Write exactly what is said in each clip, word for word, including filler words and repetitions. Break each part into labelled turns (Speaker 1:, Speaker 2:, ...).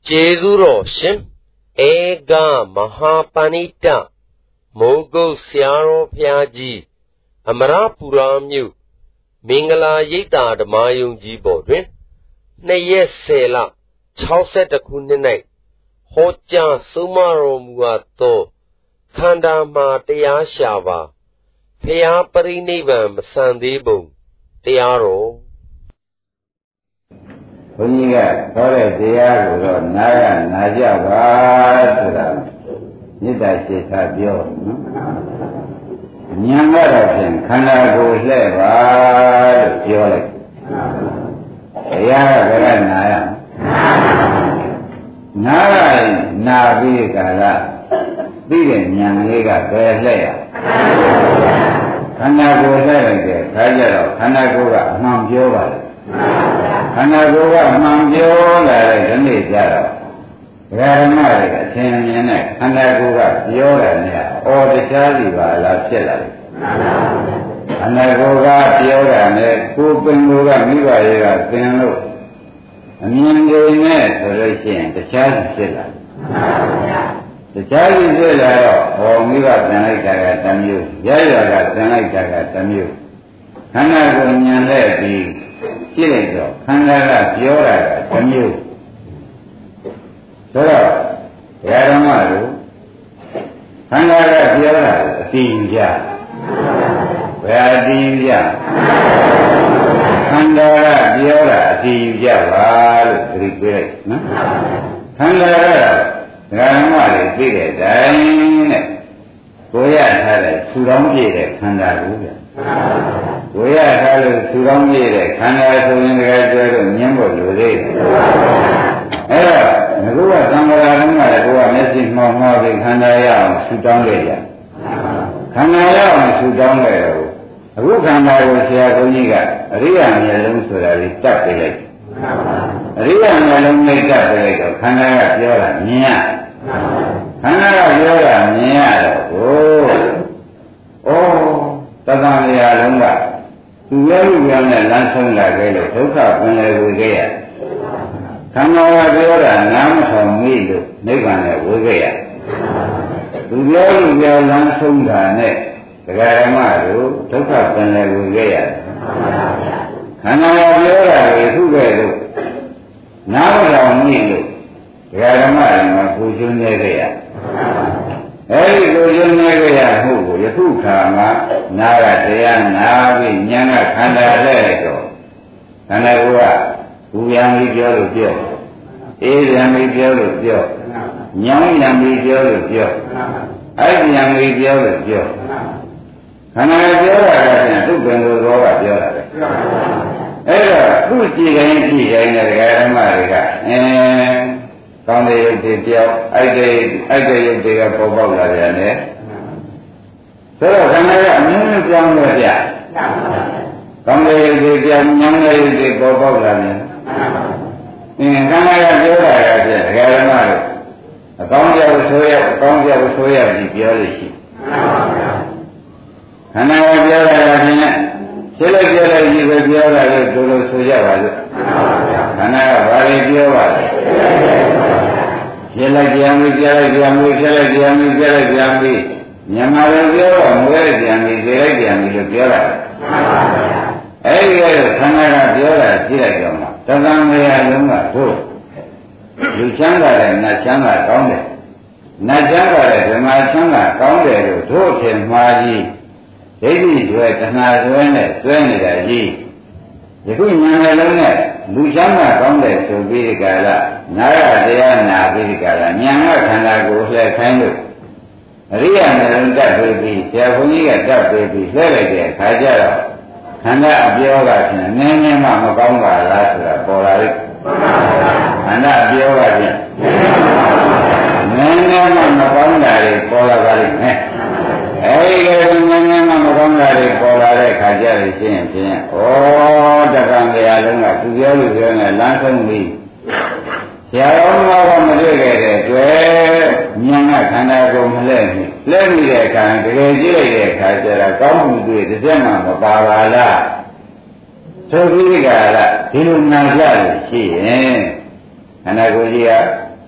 Speaker 1: Jezuro Shim Ega Mahapanita Mogo Siaro Piaji Amarapuramyu Mingala Yita the Mayung Jibodrin Nayes Sela Chauset the Kuninate Hoja Sumaro Muato Kanda Matea Shava Pea Parinivam Sandibu Tiaro
Speaker 2: ဘုန်းကြီးကခေါ်တဲ့တရားကိုတော့နားရနာကြပါဆိုတာမေတ္တာရှိတာပြောနော်ဉာဏ်ကတော့ဖြင့်ခန္ဓာကိုယ်လှဲ့ပါလို့ပြောလိုက်တရားကဘယ်ကနာရနားရနာပြီးကြလားပြီးတဲ့ဉာဏ်လေးကဘယ်လှဲ့ရခန္ဓာကိုယ်လှဲ့လိုက်တဲ့ခါကျတော့ခန္ဓာကိုယ်ကအမှန်ပြောပါလေ ခန္ဓာကိုယ်ကမှန်ပြောလာတဲ့ဒီနေ့ကျတော့ဓမ္မတွေကအသင်မြင်တဲ့ခန္ဓာကိုယ်ကပြောတယ်နဲ့အော်တရားစီပါလားဖြစ်လာတယ်ခန္ဓာကိုယ်ကပြောတာနဲ့ကိုယ်ပင်ကိုယ်ကမိဘတွေကသင်လို့အမြင်တွေနဲ့ဆိုလို့ရှိရင်တရားစီဖြစ်လာတယ်တရားစီဖြစ်လာတော့ဟောမိဘသင်လိုက်တာကတစ်မျိုးရရကသင်လိုက်တာကတစ်မျိုးခန္ဓာကိုယ်ဉာဏ်နဲ့ပြီး ကြည့်လိုက်တော့ခန္ဓာကပြောတာကတစ်မျိုးဆိုတော့ဓမ္မတို့ခန္ဓာကပြောတာအတိအကျဘယ်အတိအကျခန္ဓာကပြောတာအတိအကျပါလို့ဒီပြလိုက်နော်ခန္ဓာကဓမ္မတွေသိတဲ့အတိုင်းနဲ့ကိုရထားတဲ့ထူထောင်ပြည့်တဲ့ခန္ဓာကိုဗျ ဝေယထားလို့သူကောင်းပြည့်တဲ့ခန္ဓာဆိုရင်တကယ်ပြောလို့မြင်ဖို့လိုသေးတယ်။အဲတော့ငါတို့ကသံဃာတော်ကလည်းကိုယ်ကမျက်စိမှောင်မှောင်ပြီးခန္ဓာရအောင်ဆူတောင်းခဲ့ကြ။ခန္ဓာရအောင်ဆူတောင်းခဲ့တော့အခုခန္ဓာကိုဆရာဘုန်းကြီးကအရိယာမျက်လုံးဆိုတာလေးတတ်ပြလိုက်။အရိယာမျက်လုံးလေးတတ်ပြလိုက်တော့ခန္ဓာကပြောတာမြင်ရ။ခန္ဓာကပြောတာမြင်ရတော့ဟိုဩတသံလျာလုံးက သူလည်းလူများနဲ့လမ်းဆုံးလာခဲ့လို့ဒုက္ခပင်လေဝေခဲ့ရခန္ဓာကပြောတာနားမထောင်မိလို့နိဗ္ဗာန်နဲ့ဝေခဲ့ရသူလည်းလူများလမ်းဆုံးတာနဲ့ဒကာရမတို့ဒုက္ခပင်လေဝေခဲ့ရခန္ဓာကပြောတာကိုခုခဲ့လို့နားမထောင်မိလို့ဒကာရမတွေမှာပူဇွန်းနေခဲ့ရအဲဒီလိုယုံနေကြရမှုကိုယခုခါမှာနာကတရားနာပြီးဉာဏ်ကခန္ဓာလဲတော့ခန္ဓာကိုယ်ကဘူယံပြီးပြောလို့ပြောအေးယံပြီးပြောလို့ပြောညောင်းယံပြီးပြောလို့ပြောအဲ့ဒီယံပြီးပြောလို့ပြောခန္ဓာပြောတာကပြန်သူ့ပင်ကိုယ်တော်ကပြောတာပဲအဲ့တော့သူ့ကြည်တိုင်းကြည်တိုင်းနဲ့ဒကာဓမ္မတွေကအဲ ကောင်းတဲ့ရုပ်တွေပြောက်အဲ့ဒီအဲ့ဒီရုပ်တွေကပေါ်ပေါက်လာတယ်နဲ့ဆိုတော့ခန္ဓာကအမျိုးမျိုးပြောင်းလဲပြကောင်းတဲ့ရုပ်တွေပြောင်းညောင်းတဲ့ရုပ်တွေပေါ်ပေါက်လာတယ်အင်းခန္ဓာကပြောတာကပြဒကာဓမ္မတို့အကောင်းကြောက်ဆိုရအကောင်းကြောက်ဆိုရပြီးပြောလို့ရှိခန္ဓာကပြောတာကဖြင့်ရှင်းလိုက်ပြောလိုက်ကြီးပဲပြောတာလို့တို့လို့ဆိုရပါလို့ခန္ဓာကဘာတွေပြောပါလဲ ရှင်းလိုက်ကြံပြီးကြားလိုက်ကြံပြီးရှင်းလိုက်ကြံပြီးကြားလိုက်ကြံပြီးမြန်မာလိုပြောတော့မွေးကြံပြီးကြလိုက်ကြံပြီးလို့ပြောတာအဲ့ဒီကခန္ဓာကပြောတာကြည့်လိုက်တော့မှသံဃာမယလုံးကတို့လူချမ်းသာတဲ့နတ်ချမ်းသာကောင်းတယ်နတ်ချမ်းသာတဲ့ဓမ္မချမ်းသာကောင်းတယ်လို့တို့ထင်မှားကြီးဒိဋ္ဌိတွေတဏှာတွေနဲ့တွဲနေတာကြီးယခုဉာဏ်နဲ့လုံးနဲ့လူချမ်းသာကောင်းတယ်ဆိုပြီးဒီကလာနာရတရားနာပြီးဒီကလာဉာဏ်ကခန္ဓာကိုလှည့်ခိုင်းလို့အရိယာနဲ့လုံးတတ်ပြီးဆရာဘုန်းကြီးကတတ်ပြီးလှည့်လိုက်တဲ့အခါကျတော့ခန္ဓာအပြောကဖြင့်နည်းနည်းမှမကောင်းပါလားဆိုတာပေါ်လာလိမ့်ခန္ဓာအပြောကဖြင့်နည်းနည်းမှမကောင်းတာတွေပေါ်လာပါလိမ့်မယ်အဲဒီကနည်းနည်းမှမကောင်းတာတွေပေါ်လာတဲ့အခါကျရင်ဖြင့်ဖြင့်ဩတက္ကံတရားလုံးကသူပြောလို့ပြောနေလမ်းဆုံးပြီးဆရာတော်ကမတွေ့ခဲ့တဲ့တွေ့ဉာဏ်ကခန္ဓာကိုမလဲဘူးလဲမိတဲ့အခါတကယ်ကြည့်လိုက်တဲ့အခါကျတော့ကောင်းမှုတွေ့တစ်ချက်မှမပါပါလားသို့ပြီးကြလားဒီလိုနာကြလို့ရှိရင်ခန္ဓာကိုယ်ကြီးက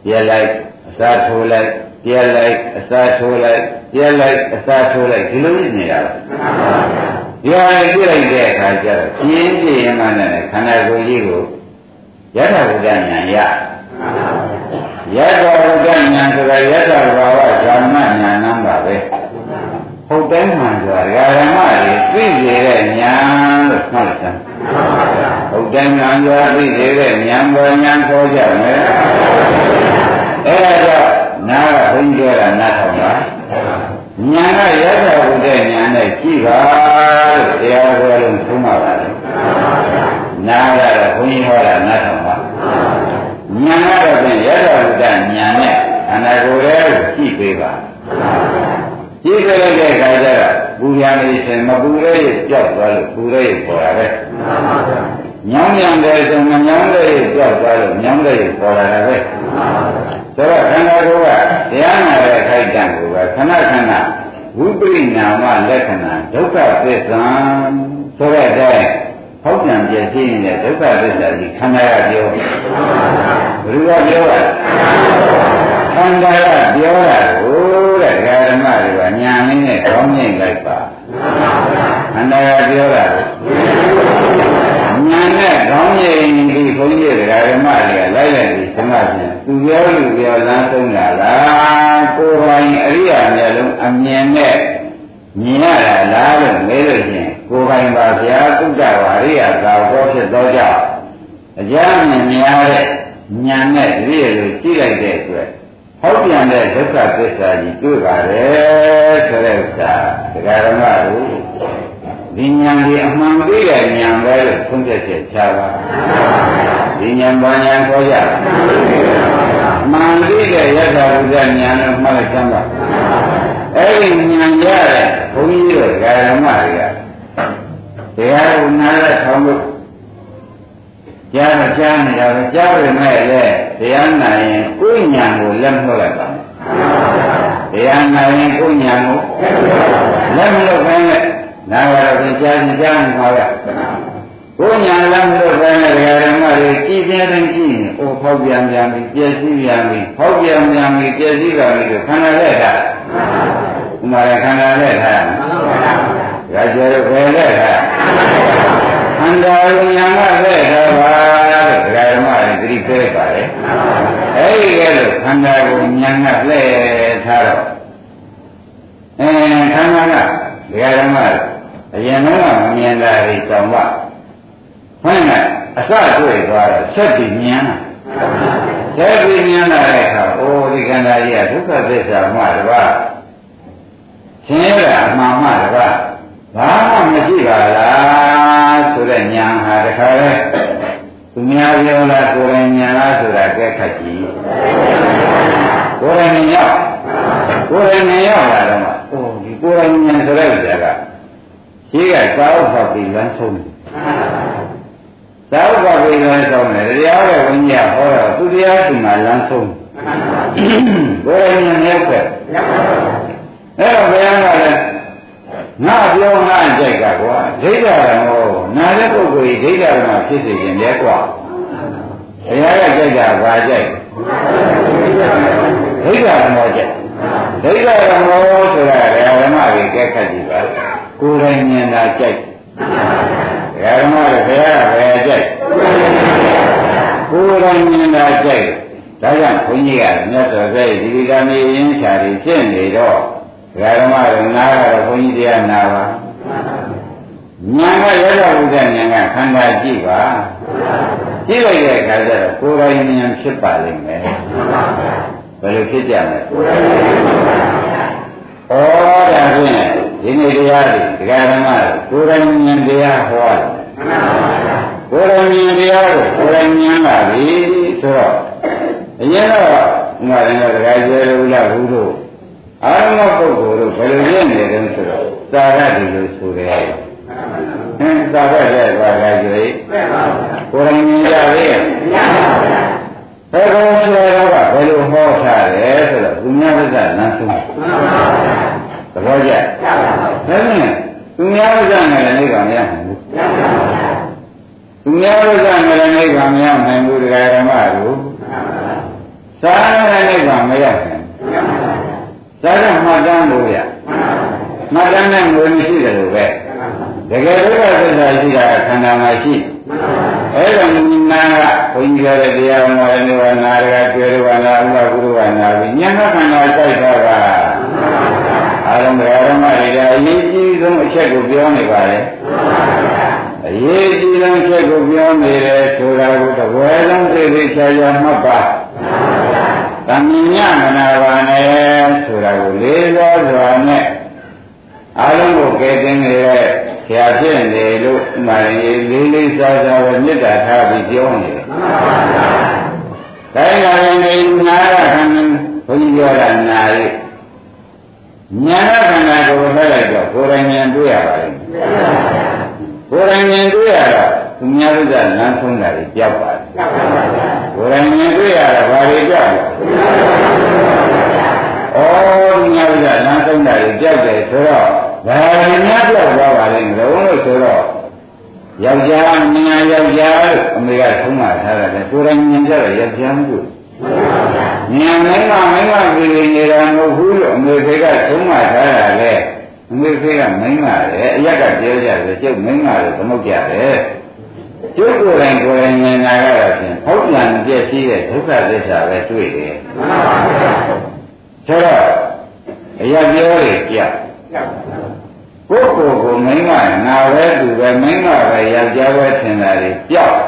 Speaker 2: ပြက်လိုက်အစားထိုးလိုက်ပြက်လိုက်အစားထိုးလိုက်ပြက်လိုက်အစားထိုးလိုက်ဒီလိုနေတာပါဒီဟာလေးပြလိုက်တဲ့အခါကျတော့ပြင်းပြင်းမှနဲ့ခန္ဓာကိုယ်ကြီးကိုယထာဘုဒ္ဓဉာဏ်ရယထာဘုဒ္ဓဉာဏ်ဆိုတာယထာဘာဝဇာမဉာဏ်နံပါပဲဟုတ်တယ်မှန်ဆိုတာဓမ္မတွေသိစေတဲ့ဉာဏ်လို့မှတ်လိုက်တယ်ဟုတ်တယ်ဉာဏ်ဆိုတာသိစေတဲ့ဉာဏ်ပေါ်ဉာဏ်ခေါ်ကြမယ်အဲဒါကြောင့်နာကဘုန်းကြီးပြောတာနားထောင်ပါဉာဏ်ကယထာဘုဒ္ဓဉာဏ်နဲ့ကြည့်ပါလို့တရားဟောလို့သုံးပါပါလေနာကတော့ဘုန်းကြီးဟောတာနားထောင်ပါဉာဏ်ကတော့ဖြင့်ယထာဘုဒ္ဓဉာဏ်နဲ့ခန္ဓာကိုယ်ရဲ့ကြည့်ပေးပါကြည့်ကြတဲ့အခါကျတော့ပူရနေရှင်မပူရဲကြောက်သွားလို့ပူရဲပေါ်လာတယ်ညောင်းညံတယ်ဆိုမညောင်းတဲ့ကြောက်သွားလို့ညောင်းတဲ့ပေါ်လာတယ်ပဲဆိုတော့ခန္ဓာကိုယ်ကတရားနာတဲ့ခိုက်တံကိုပဲခဏခဏဝိပရိနာမလက္ခဏာဒုက္ခသစ္စာဆိုတဲ့အတိုင်းဟောပြန်ပြည့်စည်နေတဲ့ဒုက္ခသစ္စာကြီးခန္ဓာကပြောဘယ်လိုကပြောတာခန္ဓာကပြောတာကိုတဲ့ဓမ္မတွေကညာမင်းနဲ့ကောင်းမြင်လိုက်ပါခန္ဓာကပြောတာညာနဲ့ကောင်းမြင်ပြီးဘုန်းကြီးဓမ္မတွေကလိုက်လိုက်ပြီးသမာဓိသူပြောလူပြောလမ်းဆုံးတာလားကိုယ်ပိုင်အရိယာမျက်လုံးအမြင်နဲ့မြင်ရတာလားလို့မေးလို့ချင်းကိုယ်ပိုင်ပါဗျာသုဒ္ဓဝါရိယသာဘောဖြစ်သောကြောင့်အကြမ်းမြင်များတဲ့ညာနဲ့တည်းရလို့ကြည့်လိုက်တဲ့အတွက်ဟောပြန်တဲ့ဒုက္ခသစ္စာကြီးတွေ့ပါတယ်ဆိုတဲ့ဥစ္စာဒကာဓမ္မတို့ဒီဉာဏ်ကြီးအမှန်သိတဲ့ဉာဏ်ပဲလို့သုံးချက်ချက်ချပါဒီဉာဏ်ဘာဉာဏ်ခေါ်ကြအမှန်သိတဲ့ယထာဘုဒ္ဓဉာဏ်လို့မှတ်လိုက်ကြပါအဲ့ဒီဉာဏ်ရတဲ့ဘုန်းကြီးတို့ဒကာဓမ္မတွေကတရားကိုနားလက်ထောင်လို့ကြားတော့ကြားနေတာပဲကြားရမဲ့လေတရားနာရင်ကိုယ်ဉာဏ်ကိုလက်မလွတ်လိုက်ပါနဲ့တရားနာရင်ကိုယ်ဉာဏ်ကိုလက်မလွတ်ခိုင်းနဲ့နာကတော့ကြားရင်ကြားနေပါရဲ့ကိုယ်ဉာဏ်လက်မလွတ်ခိုင်းတဲ့ဓမ္မတွေကြည်ပြတဲ့ကြည့်ရင်အိုဖောက်ပြန်ပြန်ပြီးပြည့်စည်ပြန်ပြီးဖောက်ပြန်ပြန်ပြီးပြည့်စည်ပြန်ပြီးခန္ဓာလက်တာဥမာရခန္ဓာလက်တာဒါကြောင့်ဘယ်လက်တာခန္ဓာဉာဏ်ကလက်တာပါဓမ္မတွေတိပေးပါလေအဲဒီကဲလို့ခန္ဓာကိုဉာဏ်ကလှည့်ထားတော့အဲခန္ဓာကဒကာဓမ္မအရင်တော့မမြင်တာတွေတောင်မှဟဲ့နဲ့အစတွေ့သွားတော့ဆက်ပြီးဉာဏ်ဆက်ပြီးဉာဏ်လာတဲ့အခါအိုးဒီခန္ဓာကြီးကဒုက္ခသစ္စာမှတပါးရှင်းရတာအမှန်မှတပါးဘာမှမရှိပါလားဆိုတဲ့ဉာဏ်ဟာတခါလဲသူများပြောလားကိုယ်တိုင်ဉာဏ်လားဆိုတာကဲခတ်ကြည့်ကိုယ်တိုင်ဉာဏ်ရောက်ကိုယ်တိုင်ဉာဏ်ရောက်လာတော့မှအိုးဒီကိုယ်တိုင်ဉာဏ်ဆိုတဲ့ဥစ္စာကရှိကသာဥပ္ပပိလမ်းဆုံးသာဥပ္ပပိလမ်းဆုံးတယ်တရားရဲ့ဝိညာဉ်ဟောတော့သူတရားသူမှာလမ်းဆုံးကိုယ်တိုင်ဉာဏ်ရောက်ခဲ့အဲ့တော့ဘုရားကလည်းငါပြောငါကြိုက်ကကွာဒိဋ္ဌာရမောနာတဲ့ပုဂ္ဂိုလ်ကြီးဒိဋ္ဌာရမောဖြစ်စေခြင်းလေကွာဘုရားကကြိုက်တာဘာကြိုက်ဒိဋ္ဌာရမောကြိုက်ဒိဋ္ဌာရမောဆိုတာဓမ္မတွေကဲခတ်ကြည့်ပါကိုယ်တိုင်မြင်တာကြိုက်ဓမ္မတွေဘုရားကပဲကြိုက်ကိုယ်တိုင်မြင်တာကြိုက်ဒါကြောင့်ဘုန်းကြီးကမြတ်စွာဘုရားဒီဒီကမေရင်းချာတွေဖြစ်နေတော့ဓမ္မတွေနားတော့ဘုန်းကြီးတရားနာပါဉာဏ်ကရတဲ့ဘုရားဉာဏ်ကခန္ဓာကြည့်ပါကြည့်လိုက်တဲ့အခါကျတော့ကိုယ်တိုင်ဉာဏ်ဖြစ်ပါလိမ့်မယ်ဘယ်လိုဖြစ်ကြမလဲဩဒါဖြင့်ဒီနေ့တရားတွေဒကာဓမ္မတွေကိုယ်တိုင်ဉာဏ်တရားဟောတယ်ကိုယ်တိုင်ဉာဏ်တရားကိုကိုယ်တိုင်ဉာဏ်လာပြီဆိုတော့အရင်တော့ငါလည်းဒကာကျေလူလာဘူးတို့အာရမပုဂ္ဂိုလ်တို့ဘယ်လိုဖြစ်နေတယ်ဆိုတော့သာရတိလို့ဆိုတယ်ဟင်းသာရတဲ့ဘာကကြွေကိုယ်တိုင်မြင်ကြလေဘယ်လိုဆိုတော့ကဘယ်လိုဟောထားတယ်ဆိုတော့သူများဝိဇ္ဇလမ်းဆုံးသဘောကျဒါနဲ့သူများဝိဇ္ဇနဲ့လည်းနေပါမရဘူးသူများဝိဇ္ဇနဲ့လည်းနေပါမရနိုင်ဘူးတရားဓမ္မတို့သာရမ်းလို့ရမှတ်တမ်းနဲ့ငွေမရှိတယ်လို့ပဲတကယ်ဒုက္ခသစ္စာရှိတာခန္ဓာမှာရှိအဲ့ဒါနာကဘုန်းကြီးပြောတဲ့တရားမောရနေဝနာရကကျွဲဝနာဥပကုရဝနာပြီးဉာဏ်ခန္ဓာစိုက်တာကအာရုံဓမ္မတွေကအရေးကြီးဆုံးအချက်ကိုပြောနေပါလေအရေးကြီးဆုံးအချက်ကိုပြောနေတယ်ဆိုတာကိုတဝဲလုံးသိသိချာချာမှတ်ပါတဏှာမနာပါနဲ့ဆိုတာကိုလေးစားစွာနဲ့အာရုံကိုကဲတင်နေတဲ့ဆရာဖြစ်နေလို့မှလည်းလေးလေးစားစားပဲမေတ္တာထားပြီးပြောနေတယ်။ဒါကြောင့်ဒီနာရခန္ဓာဘုန်းကြီးပြောတာနာရီဉာဏ်ခန္ဓာကိုဖက်လိုက်တော့ကိုယ်တိုင်ဉာဏ်တွေ့ရပါလိမ့်မယ်။ကိုယ်တိုင်ဉာဏ်တွေ့ရတော့သူများဥစ္စာလမ်းဆုံးတာတွေကြောက်ပါတယ်။ကိုယ်တိုင်ဉာဏ်တွေ့ရတော့ဘာတွေကြောက်လဲ။ဩသူများဥစ္စာလမ်းဆုံးတာတွေကြောက်တယ်ဆိုတော့ဒါရင်များပြောက်သွားပါလိမ့်မယ်လို့ဆိုတော့ယောက်ျားမင်းယောက်ျားလို့အမေကသုံးပါထားတယ်ကိုယ်တိုင်မြင်ကြတော့ယောက်ျားမလို့ဉာဏ်မင်းကမင်းကပြည်နေတာမဟုတ်ဘူးလို့အမေကသုံးပါထားတာလေအမေကမင်းကလည်းအရက်ကပြောကြတယ်ကျုပ်မင်းကလည်းသမုတ်ကြတယ်ကျုပ်ကိုယ်တိုင်ကိုယ်တိုင်မြင်တာကတော့ဖြင့်ဟုတ်ပြန်ပြည့်စည်တဲ့ဒုက္ခသစ္စာပဲတွေ့တယ်ဆိုတော့အရက်ပြောတွေကြောက်ကိုယ်ကိုယ်ကိုမင်းကနာပဲသူပဲမင်းကပဲယောက်ျားပဲထင်တာတွေကြောက်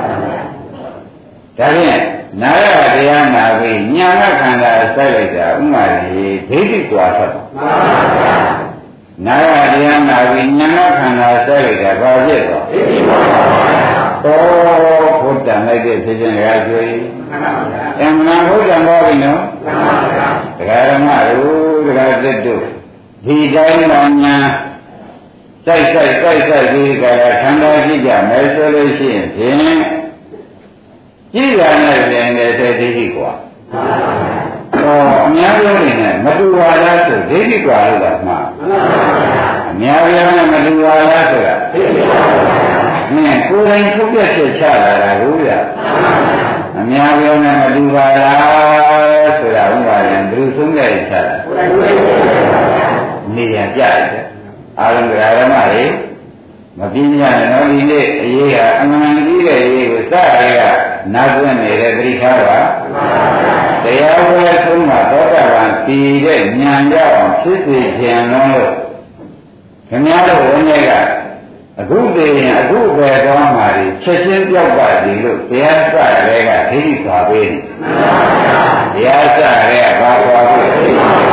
Speaker 2: ဒါဖြင့်နာရတရားနာပြီးညာဏခန္ဓာစိုက်လိုက်တာဥမာကြီးဒိဋ္ဌိကွာဆက်နာရတရားနာပြီးညာဏခန္ဓာစိုက်လိုက်တာဘာဖြစ်တော့ဒိဋ္ဌိကွာသောဘုဒ္ဓံလိုက်တဲ့ဖြစ်ခြင်းရာကျွေးအမှန်ဘုဒ္ဓံပေါ်ပြီနော်တရားဓမ္မတို့တရားသစ်တို့ဒီတိုင်းမှညာစိုက်စိုက်စိုက်စိုက်ပြီးကြတာခန္ဓာရှိကြမယ်ဆိုလို့ရှိရင်ဖြင့်ကြည်လာတဲ့ပြင်တဲ့ဒိဋ္ဌိကွာဟောအများပြောနေတယ်မတူပါလားဆိုဒိဋ္ဌိကွာလို့ကမှာအများပြောနေမတူပါလားဆိုတာဒိဋ္ဌိကွာနင်းကိုယ်တိုင်ထုတ်ပြချက်ချလာတာကိုရအများပြောနေမတူပါလားဆိုတာဥပါရင်ဘယ်လိုဆုံးဖြတ်ချတာနေရကြတယ်အာရုံဓမ္မတွေမပြင်းရနော်ဒီနေ့အရေးကအမှန်ကြီးတဲ့အရေးကိုစရဲကနားသွင်းနေတဲ့သတိထားပါတရားဝဲဆုံးမှာသောတာပန်တည်တဲ့ဉာဏ်ကြောင့်ဖြစ်စေခြင်းလို့ခင်ဗျားတို့ဝိနည်းကအခုတည်ရင်အခုပဲတော်မှာချက်ချင်းပြောက်ပါစီလို့တရားစရဲကဒိဋ္ဌိစွာပေးနေတရားစရဲကဘာစွာပေးဒီ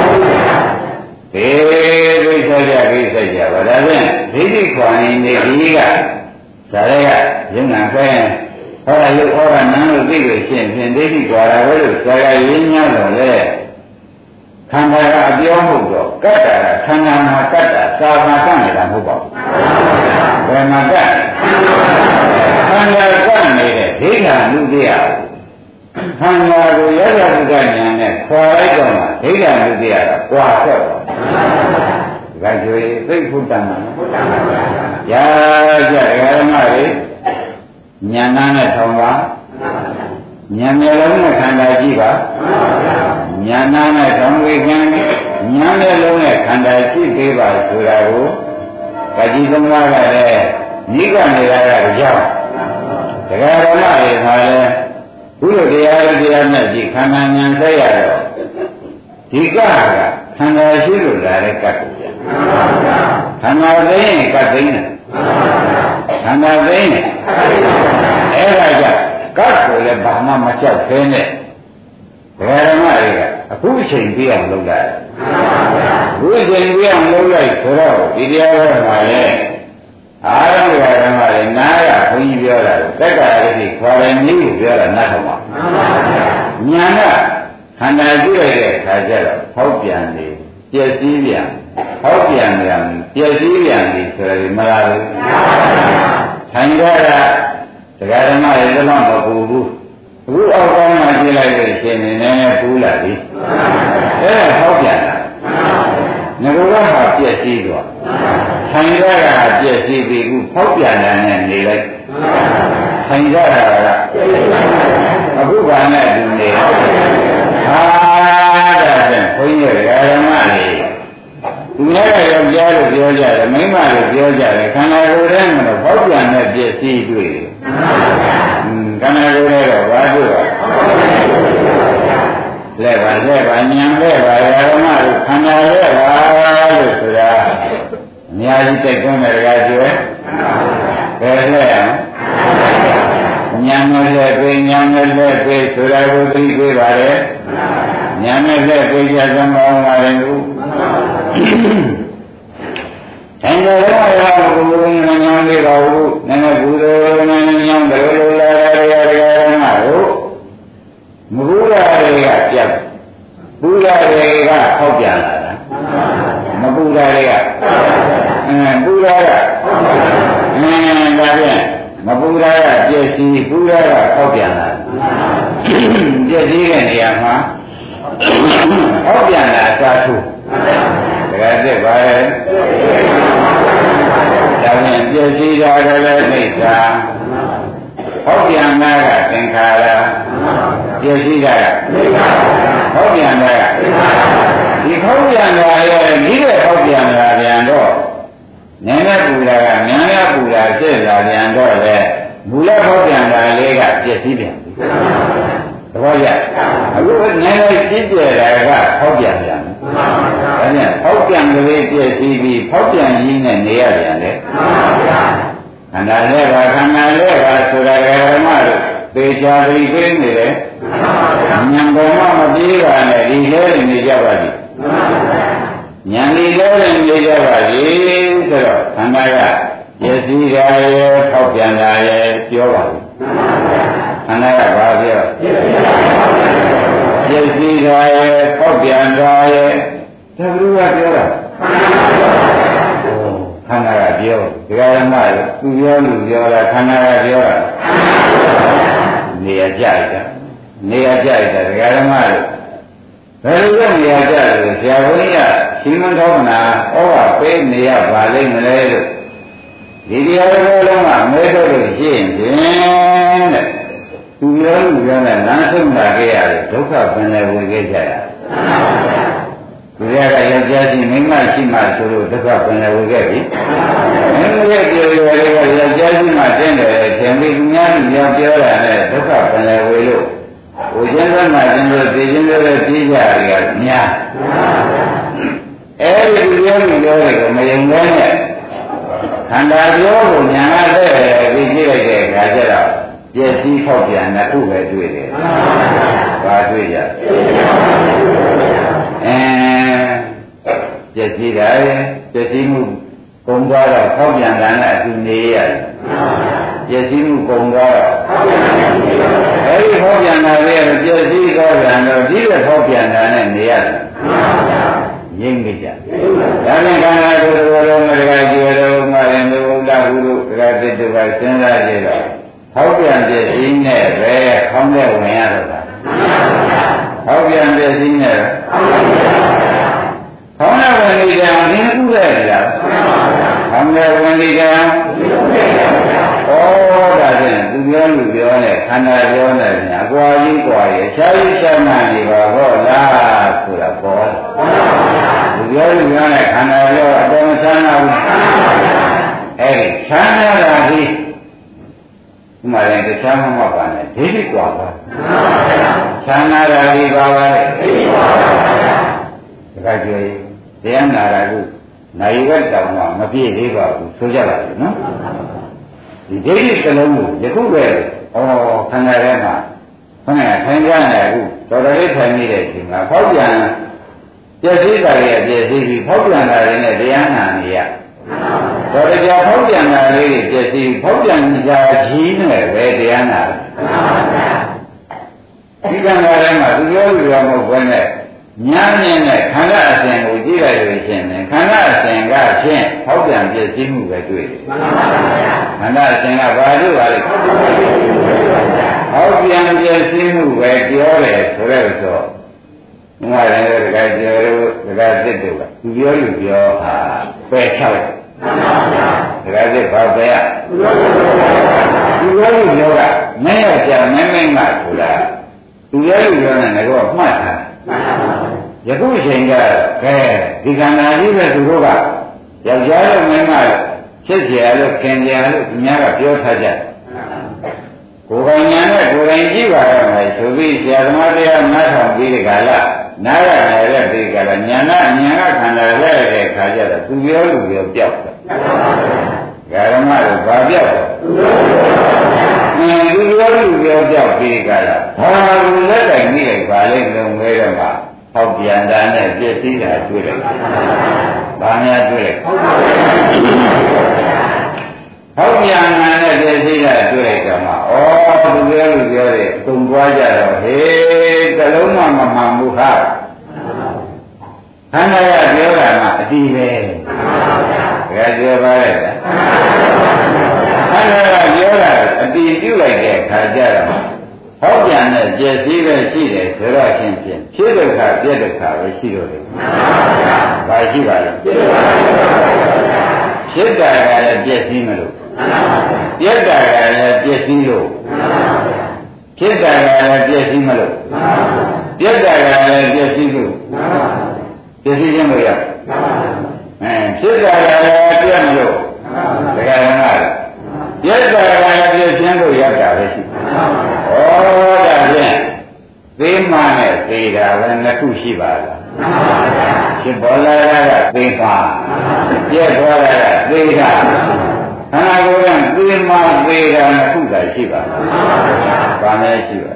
Speaker 2: ဒိဋ္ဌိကြကိစ္စကြပါဒါဖြင့်ဒိဋ္ဌိခွန်နေနေဒီကဇာရဲကယုံနာခဲဟောရရုပ်ဟောရနန်းလို့သိလို့ရှိရင်ဖြင့်ဒိဋ္ဌိကြွာတာပဲလို့ဇာကရင်းညတော့လေခန္ဓာကအပြောမှုတော့ကတ္တာကခန္ဓာမှာကတ္တာသာမာကနေတာမဟုတ်ပါဘူးဘယ်မှာကခန္ဓာကနေတဲ့ဒိဋ္ဌာနုတ္တိယခန္ဓာကိုရရပုဂ္ဂဉာဏ်နဲ့ခေါ်လိုက်တော့မှဒိဋ္ဌာနုတ္တိယကကွာဆက်သွားဒါကျွေးသိဘုဒ္ဓမှာဘုဒ္ဓမှာရာကြဓမ္မတွေဉာဏ်နဲ့ထောင်ပါဉာဏ်မျိုးလုံးနဲ့ခန္ဓာကြည့်ပါဉာဏ်နဲ့ထောင်ဝေခံဉာဏ်နဲ့လုံးနဲ့ခန္ဓာကြည့်သေးပါဆိုတာကိုကတိသုံးပါးကလည်းဤကနေတာကကြောက်တရားဓမ္မတွေခါလဲဘုရားတရားနဲ့တရားနဲ့ကြည့်ခန္ဓာဉာဏ်ဆက်ရတော့ဒီကကခန္ဓာရှိလို့လာတဲ့ကတ်ကိုပြန်ခန္ဓာသိရင်ကတ်သိနေခန္ဓာသိရင်အဲ့ဒါကြောင့်ကတ်ကိုလည်းဘာမှမချက်သေးနဲ့ဘယ်ဓမ္မတွေကအခုအချိန်ပြည့်အောင်လုပ်လိုက်အခုအချိန်ပြည့်အောင်လုပ်လိုက်ဆိုတော့ဒီတရားတော်မှာလေအားလုံးကဓမ္မတွေနားရဘုန်းကြီးပြောတာတက္ကရာတိခေါ်တယ်နည်းကိုပြောတာနတ်တော်မှာညာကခန္ဓာကြည့်လိုက်တဲ့အခါကျတော့ဟောက်ပြန်နေပျက်စီးပြန်ဟောက်ပြန်ပြန်ပျက်စီးပြန်ပြီဆိုရယ်မလားဘူးထိုင်ကြတာတရားဓမ္မတွေတော့မပူဘူးအခုအောက်ကောင်းမှကြည့်လိုက်လို့ရှင်နေနေပူလာပြီအဲ့ဒါဟောက်ပြန်တာငါတို့ကဟာပျက်စီးသွားထိုင်ကြတာပျက်စီးပြီအခုဟောက်ပြန်တာနဲ့နေလိုက်ထိုင်ကြတာကအခုကနဲ့သူနေဟာဒါဖြင့်ဘုန်းကြီးဓမ္မတွေပြောကြတယ်ခန္ဓာကိုယ်ထဲမှာတော့ပေါက်ပြန်တဲ့ပစ္စည်းတွေ့တယ်။อืมခန္ဓာကိုယ်ထဲတော့ဘာတွေ့ပါလဲပါလဲပါညံလဲပါဓမ္မတို့ခန္ဓာလဲပါလို့ဆိုတာအများကြီးတက်သွင်းတယ်ကြကျွဲဘယ်လဲရညံနဲ့လဲပြေညံနဲ့လဲပြေဆိုတာကိုသိသေးပါလေညံနဲ့လဲပြေကြသမောင်းပါလေလို့အဲ့ဒါတော့ရောဘုရားဉာဏ်လေးပါဘူးနည်းနည်းဘုရားဉာဏ်ဉာဏ်ဘယ်လိုလာရရရရမှာလို့မဘုရားတွေကပြတ်ဘုရားတွေကဟောက်ပြန်လာတာမဘုရားတွေကအင်းဘုရားကအင်းဒါဖြင့်မဘုရားကပြည့်စည်ဘုရားကဟောက်ပြန်လာပြည့်စည်တဲ့နေရာမှာဟောက်ပြန်လာအစားထိုးဒါကတည်းကပါလေဒါဖြင့်ပြည့်စည်တာကလည်းသိတာဟောက်ပြန်တာကသင်္ခါရပြည့်စည်တာကဟောက်ပြန်တာကဒီဟောက်ပြန်တာရဲ့ဒီတဲ့ဟောက်ပြန်တာပြန်တော့နည်းနည်းပူတာကမြန်ရပူတာဖြစ်လာပြန်တော့လေမူလဟောက်ပြန်တာလေးကပြည့်စည်ပြန်သဘောကျအခုနည်းနည်းပြည့်ပြည့်တာကဟောက်ပြန်ပြန်ဒါနဲ့ဟောက်ပြန်ကလေးပြည့်စည်ပြီးဟောက်ပြန်ရင်းနဲ့နေရပြန်လေခန္ဓာလေးပါခန္ဓာလေးပါဆိုတာကဓမ္မတို့သေချာပြီးပြင်းနေတယ်ဉာဏ်ပေါ်မှာမပြေးပါနဲ့ဒီလဲနေကြပါလိမ့်ဉာဏ်ဒီလဲနေကြပါလိမ့်ဆိုတော့ခန္ဓာကရစီရာရဲ့ထောက်ပြန်တာရဲ့ပြောပါဘူးခန္ဓာကဘာပြောရစီရာရဲ့ထောက်ပြန်တာရဲ့ဒါဘုရားပြောတာခန္ဓာကပြောဒကာရမသူပြောလူပြောတာခန္ဓာကပြောတာနေရာကြိုက်တာနေရာကြိုက်တာဒကာရမတို့ဘယ်လိုလဲနေရာကြလို့ဆရာဘုန်းကြီးကရှင်မထောနာဩဝပေးနေရပါလိမ့်မလဲလို့ဒီတရားတော်လုံးကမဲတော့လို့ရှိရင်ဖြင့်တဲ့သူပြောလူပြောနဲ့လမ်းဆုံးလာခဲ့ရတယ်ဒုက္ခပင်လည်းဝင်ခဲ့ကြရသူရကယောက်ျားရှိမိန်းမရှိမှဆိုလို့ဒုက္ခပင်လည်းဝင်ခဲ့ပြီမိန်းမရဲ့ပြောရတွေကယောက်ျားရှိမှတင်းတယ်သင်ပြီးသူများပြောပြောတာနဲ့ဒုက္ခပင်လည်းဝင်လို့ဟိုကျင်းသက်မှကျင်းလို့သိချင်းလို့ပြီးကြရကများအဲဒီသူပြောလူပြောတွေကမယုံလဲနဲ့ခန္ဓာပြောကိုညာကတဲ့ပြီးကြည့်လိုက်တဲ့အခါကျတော့ပြည့်စည်ဖောက်ပြန်နှစ်ခုပဲတွေ့တယ်။ဘာတွေ့ကြ။အဲပြည့်စည်တာရဲ့ပြည့်စည်မှုကုံသွားတော့ဖောက်ပြန်တာနဲ့အတူနေရတယ်။ပြည့်စည်မှုကုံသွားတော့အဲဒီဖောက်ပြန်တာလေးကပြည့်စည်တော့ပြန်တော့ဒီလိုဖောက်ပြန်တာနဲ့နေရတယ်။ငြိမ့်ကြကြ။ဒါနဲ့ခန္ဓာကိုယ်တော်တော်မတကားကျွယ်တော်မှရင်တို့လာဟုတို့တကားတစ်တစ်ပါးစဉ်းစားကြည့်တော့ဟောက်ပြန်ပြည့်စည်နဲ့ပဲခေါင်းနဲ့ဝင်ရတော့တာဟောက်ပြန်ပြည့်စည်နဲ့ခေါင်းနဲ့ဝင်နေကြအောင်ဒီခုပဲလားခေါင်းနဲ့ဝင်နေကြအောင်ဩဒါဖြင့်သူပြောလူပြောနဲ့ခန္ဓာပြောနဲ့ညာအကွာကြီးကွာရဲ့ရှားကြီးရှားမှနေပါဟောလားဆိုတာပေါ်သူပြောလူပြောနဲ့ခန္ဓာပြောအပေါ်မဆန်းဘူးအဲ့ဒီဆန်းရတာဒီဥမာရင်တရားမမှတ်ပါနဲ့ဒိဋ္ဌိကွာပါဆန်းရတာဒီပါပါလေဒိဋ္ဌိကွာပါဒါကြွေတရားနာတာကနိုင်ရတောင်မှမပြည့်သေးပါဘူးဆိုကြပါလေနော်ဒီဒိဋ္ဌိစလုံးကိုယခုပဲဩခန္ဓာထဲမှာခန္ဓာထိုင်ကြတယ်အခုတော်တော်လေးထိုင်နေတဲ့အချိန်မှာဖောက်ပြန်ပြည့်စည်တာရဲ့ပြည့်စည်ပြီးဖောက်ပြန်တာတွေနဲ့တရားနာနေရတော်တရားဖောက်ပြန်တာလေးတွေပြည့်စည်ဖောက်ပြန်ကြကြီးနဲ့ပဲတရားနာဒီကံကထဲမှာသူပြောလို့ရမဟုတ်ဘဲနဲ့ညာမြင်တဲ့ခန္ဓာအစဉ်ကိုကြည့်လိုက်လို့ရှိရင်ခန္ဓာအစဉ်ကဖြင့်ဟောက်ပြန်ပြည့်စည်မှုပဲတွေ့တယ်မှန်ပါဗျာခန္ဓာအစဉ်ကဘာလို့ပါလဲဟောက်ပြန်ပြည့်စည်မှုပဲပြောတယ်ဆိုတော့ဆိုဥမာလည်းတကယ်ပြောလို့တကယ်စစ်တို့ကသူပြောလို့ပြောဟာပယ်ချောက်မှန်ပါဗျာတကယ်စစ်ဘာပဲရသူပြောလို့ပြောကမင်းရကြမင်းမင်းကဆိုတာသူပြောလို့ပြောနေတယ်ကောမှတ်တာယခုချိန်ကကဲဒီခန္ဓာကြီးပဲသူတို့ကယောက်ျားရဲ့မင်းကဖြစ်เสียလို့ခင်เสียလို့သူများကပြောထားကြကိုယ်ပိုင်ညာနဲ့ကိုယ်တိုင်ကြည့်ပါရမယ်ဆိုပြီးဆရာသမားတရားနားထောင်ပြီးဒီကလာနားရနေတဲ့ဒီကလာညာနာညာကခန္ဓာရဲ့တဲ့ခါကျတော့သူပြောလို့ပြောပြောက်တယ်ဓမ္မတို့ဘာပြောက်လဲအင်းသူပြောလို့ပြောပြောက်ပြီးကလာဘာလို့လက်တိုင်နေလိုက်ပါလိမ့်လုံးမဲတော့မှဟောက်ပြန်တာနဲ့ပြည့်စည်တာတွေ့တယ်ဘာများတွေ့လဲဟောက်ပြန်တာနဲ့ပြည့်စည်တာတွေ့လိုက်တော့မှဩသူပြောလို့ပြောတယ်အကုန်သွားကြတော့ဟေးတလုံးမှမမှန်ဘူးဟာခန္ဓာကပြောတာမှအတိပဲဒါပြောပါရဲ့ခန္ဓာကပြောတာအတိပြုလိုက်တဲ့ခါကျတော့ဟောပြန်တဲ့ကျက်စည်းပဲရှိတယ်ဆိုတော့ချင်းဖြင့်ဖြစ်ဒုက္ခပြက်ဒုက္ခပဲရှိတော့တယ်ဘာရှိပါလဲဖြစ်တာကလည်းပြက်စည်းမလို့ပြက်တာကလည်းပြက်စည်းလို့ဖြစ်တာကလည်းပြက်စည်းမလို့ပြက်တာကလည်းပြက်စည်းလို့ပြက်စည်းခြင်းလို့ရအဲဖြစ်တာကလည်းပြက်မလို့ဒကာရမပြက်တာကလည်းပြက်ခြင်းလို့ရတာပဲရှိဩဒါဖြင့်သေမနဲ့သေတာပဲနှစ်ခုရှိပါလားဖြစ်ပေါ်လာတာကသေပါပြက်သွားတာကသေတာခန္ဓာကိုယ်ကသေမသေတာနှစ်ခုသာရှိပါလားဘာလဲရှိပါ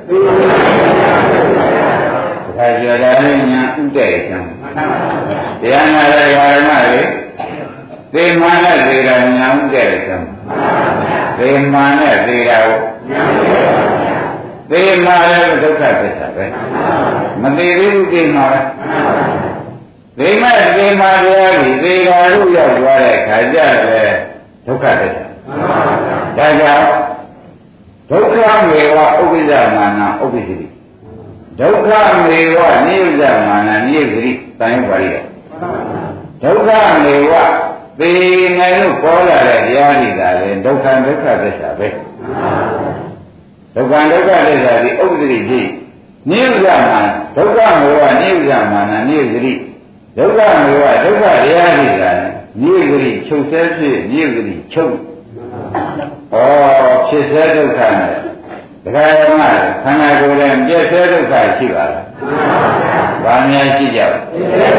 Speaker 2: ဒါကြတာလည်းညာဥတဲ့ကျမ်းတရားနာတဲ့ဓမ္မတွေသေမနဲ့သေတာညာဥတဲ့ကျမ်းသေမနဲ့သေတာကိုသေမာလည်းဒုက္ခသစ္စာပဲမသေးသေးဘူးသေမာပဲသေမာသေမာတရားကြီးသေတာလို့ရောက်သွားတဲ့ခါကျတယ်ဒုက္ခသစ္စာဒါကြောင့်ဒုက္ခမေဝဥပ္ပဇ္ဇမာနဥပ္ပစ္စတိဒုက္ခမေဝနိယုဇ္ဇမာနနိယုဇ္ဇတိတိုင်းပါဠိတော်ဒုက္ခမေဝသေနိုင်လို့ပေါ်လာတဲ့တရားကြီးကလည်းဒုက္ခဒုက္ခသစ္စာပဲဒုက္ခဒုက္ခသစ္စာဒီဥပ္ပဒိတိနိယုဇ္ဇမာနဒုက္ခမေဝနိယုဇ္ဇမာနနိယုဇ္ဇတိဒုက္ခမေဝဒုက္ခတရားကြီးကလည်းနိယုဇ္ဇတိချုပ်ဆဲဖြစ်နိယုဇ္ဇတိချုပ်ဩဖြစ်ဆဲဒုက္ခနဲ့ဒကာရမခန္ဓာကိုယ်နဲ့ပြည့်ဆဲဒုက္ခရှိပါလားဘာများရှိကြလဲ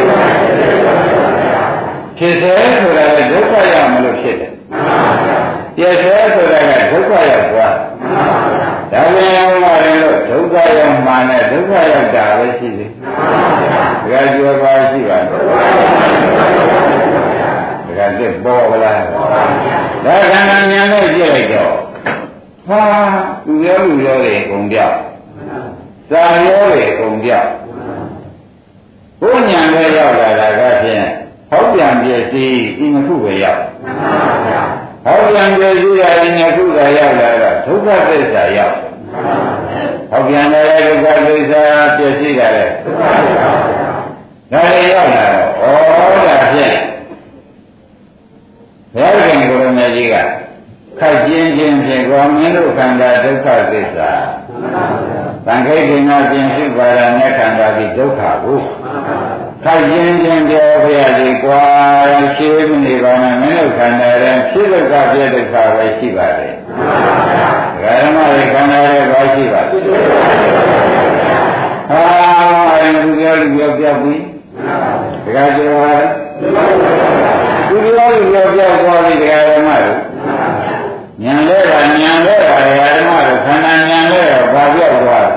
Speaker 2: ဖြစ်ဆဲဆိုတာကဒုက္ခရမလို့ဖြစ်တယ်ပြည့်ဆဲဆိုတာကဒုက္ခရောက်သွားဒါပြန်ဟောတယ်လို့ဒုက္ခရောက်မှနဲ့ဒုက္ခရောက်တာပဲရှိတယ်ဒကာကျော်ပါရှိပါဒကာတက်ပေါ်ပါလားဒါခန္ဓာဉာဏ်နဲ့ကြည့်လိုက်တော့ဟာသူရောလူရောတွေအကုန်ပြောက်သာရောတွေအကုန်ပြောက်ဘုညာလည်းရောက်လာတာကဖြင့်ဟောပြန်ပြည့်စည်ဒီနှစ်ခုပဲရောက်ဟောပြန်ပြည့်စည်ရဒီနှစ်ခုသာရောက်လာတော့ဒုက္ခသစ္စာရောက်ဟောပြန်တဲ့ဒုက္ခသစ္စာပြည့်စည်တာလေဒါလည်းရောက်လာတော့ဩဒါဖြင့်ဘုရားရှင်ကိုယ်တော်ကြီးကခက်ကျင်းချင်းဖြင့်ကောမင်းတို့ခန္ဓာဒုက္ခသစ္စာသံခိတ်ခင်နာပြင်ရှိပါရနဲ့ခန္ဓာဒီဒုက္ခကိုခက်ကျင်းချင်းပြောဖရာကြီးကွာရှင်းမနေပါနဲ့မင်းတို့ခန္ဓာရဲ့ဖြစ်ဒုက္ခပြဒုက္ခပဲရှိပါတယ်ဓမ္မရဲ့ခန္ဓာရဲ့ဘာရှိပါလဲဟာအဲ့ဒီပြောလို့ပြောပြပြီးတခါကျော်ပါသူပြောလို့ပြောပြသွားပြီတရားဓမ္မတို့ဉာဏ်လဲတာဉာဏ်လဲတာတရားဓမ္မတို့ခန္ဓာဉာဏ်လဲတော့ဘာပြောက်သွား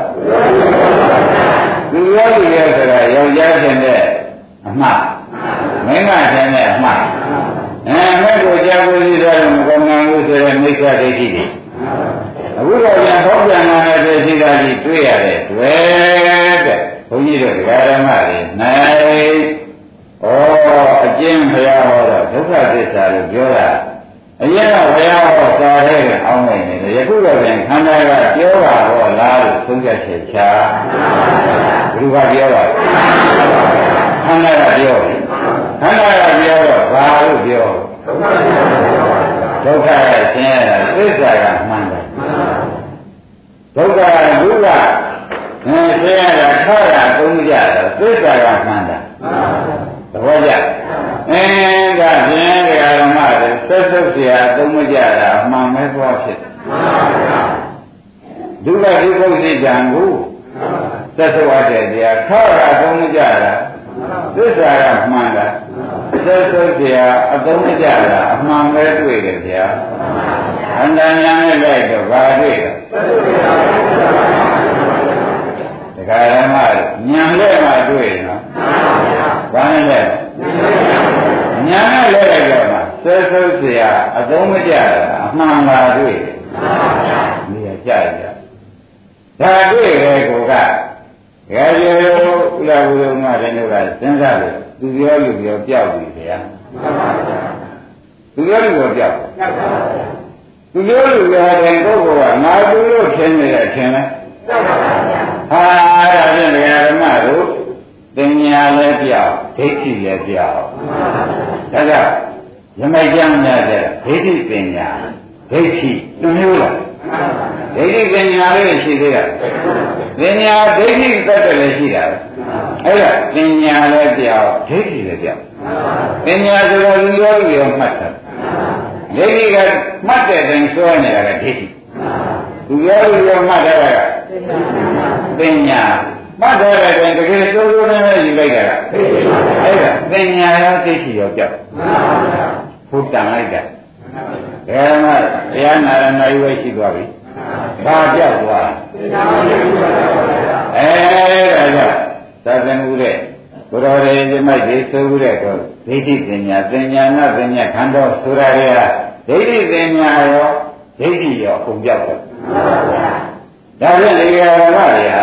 Speaker 2: သူပြောလို့ပြောဆိုတာယောက်ျားခြင်းတဲ့အမှားမိန်းမခြင်းတဲ့အမှားအဲမဲ့ကိုကြာကိုစီတော့မကောင်းနိုင်ဘူးဆိုတဲ့မိစ္ဆာဒိဋ္ဌိတွေအခုတော့ပြန်ဟောပြန်လာတဲ့သိတာကြီးတွေ့ရတယ်တွေ့တဲ့ဘုန်းကြီးတို့တရားဓမ္မတွေနိုင်ဩအကျဉ်းဘုရားဟောတော့ဒုက္ခသစ္စာလို့ပြောတာအရင်ကဘုရားဟောစာထဲကအောင်းနေတယ်ယခုတော့ပြန်ခန္ဓာကပြောတာဟောလားလို့သုံးချက်ချက်ချာဘုရားပြောတာခန္ဓာကပြောတယ်ခန္ဓာကပြောတော့ဘာလို့ပြောဒုက္ခရဲ့ဆင်းရဲတာသစ္စာကမှန်တယ်ဒုက္ခကဒုက္ခအဲဆင်းရဲတာထောက်တာသုံးကြတာသစ္စာကမှန်တာသဘောကျအင်းဒါဖြင့်ဓမ္မတွေဆက်စုပ်စီရာသုံးမကြတာအမှန်ပဲသွားဖြစ်ဒုက္ခဒုက္ခစိတ်ကြံကိုသက်စွာတဲ့တရားခေါ်တာသုံးမကြတာသစ္စာကမှန်တာသက်စွာတရားအသုံးမကြတာအမှန်ပဲတွေ့တယ်ဗျာအန္တညာနဲ့လိုက်တော့ဘာတွေ့လဲဒကာရမညံလဲမှတွေ့တယ်နော်ဘာနဲ့လဲညံနဲ့လဲလိုက်တော့မှသက်စွာတရားအသုံးမကြတာအမှန်ပါတွေ့တယ်နေရာကြရကြဒါတွေ့တယ်ကိုကကြယ်ကြယ်ဥလာဘုရားမတဲ့တို့ကစဉ်းစားလို့သူပြောလို့ပြောပြောက်ပြီဗျာသူပြောလို့ပြောပြောက်သူပြောလို့ပြောတဲ့ပုဂ္ဂိုလ်ကငါသူလို့ထင်နေတယ်ထင်လဲဟာဒါဖြင့်ဓမ္မတို့တင်ညာလည်းပြောက်ဒိဋ္ဌိလည်းပြောက်ဒါကြောင့်ယမိတ်ကျမ်းများတဲ့ဒိဋ္ဌိပညာဒိဋ္ဌိနှမျိုးလားဒိဋ္ဌိပညာလေးရှိသေးတာပညာဒိဋ္ဌိသက်တယ်လည်းရှိတာအဲ့ဒါပညာလည်းပြောက်ဒိဋ္ဌိလည်းပြောက်ပညာဆိုတော့လူရောလူရောမှတ်တယ်ဒိဋ္ဌိကမှတ်တဲ့တိုင်းစွဲနေတာကဒိဋ္ဌိလူရောလူရောမှတ်တဲ့ကပညာမှတ်တဲ့တိုင်းတကယ်စိုးစိုးနဲ့ယူလိုက်တာကအဲ့ဒါပညာရောဒိဋ္ဌိရောပြောက်ဘုတ္တန်လိုက်တာဘယ်မှာတရားနာရနာရွေးရှိသွားပြီဘာပြောက်သွားအဲဒါကြောင့်သာသမှုတဲ့ဘုရားရေဒီမိုက်ဒီဆိုမှုတဲ့တော့ဒိဋ္ဌိပညာပညာနာပညာခန္ဓာဆိုတာတွေကဒိဋ္ဌိပညာရောဒိဋ္ဌိရောအကုန်ပြောက်တယ်ဒါဖြင့်ဒီကရမတွေဟာ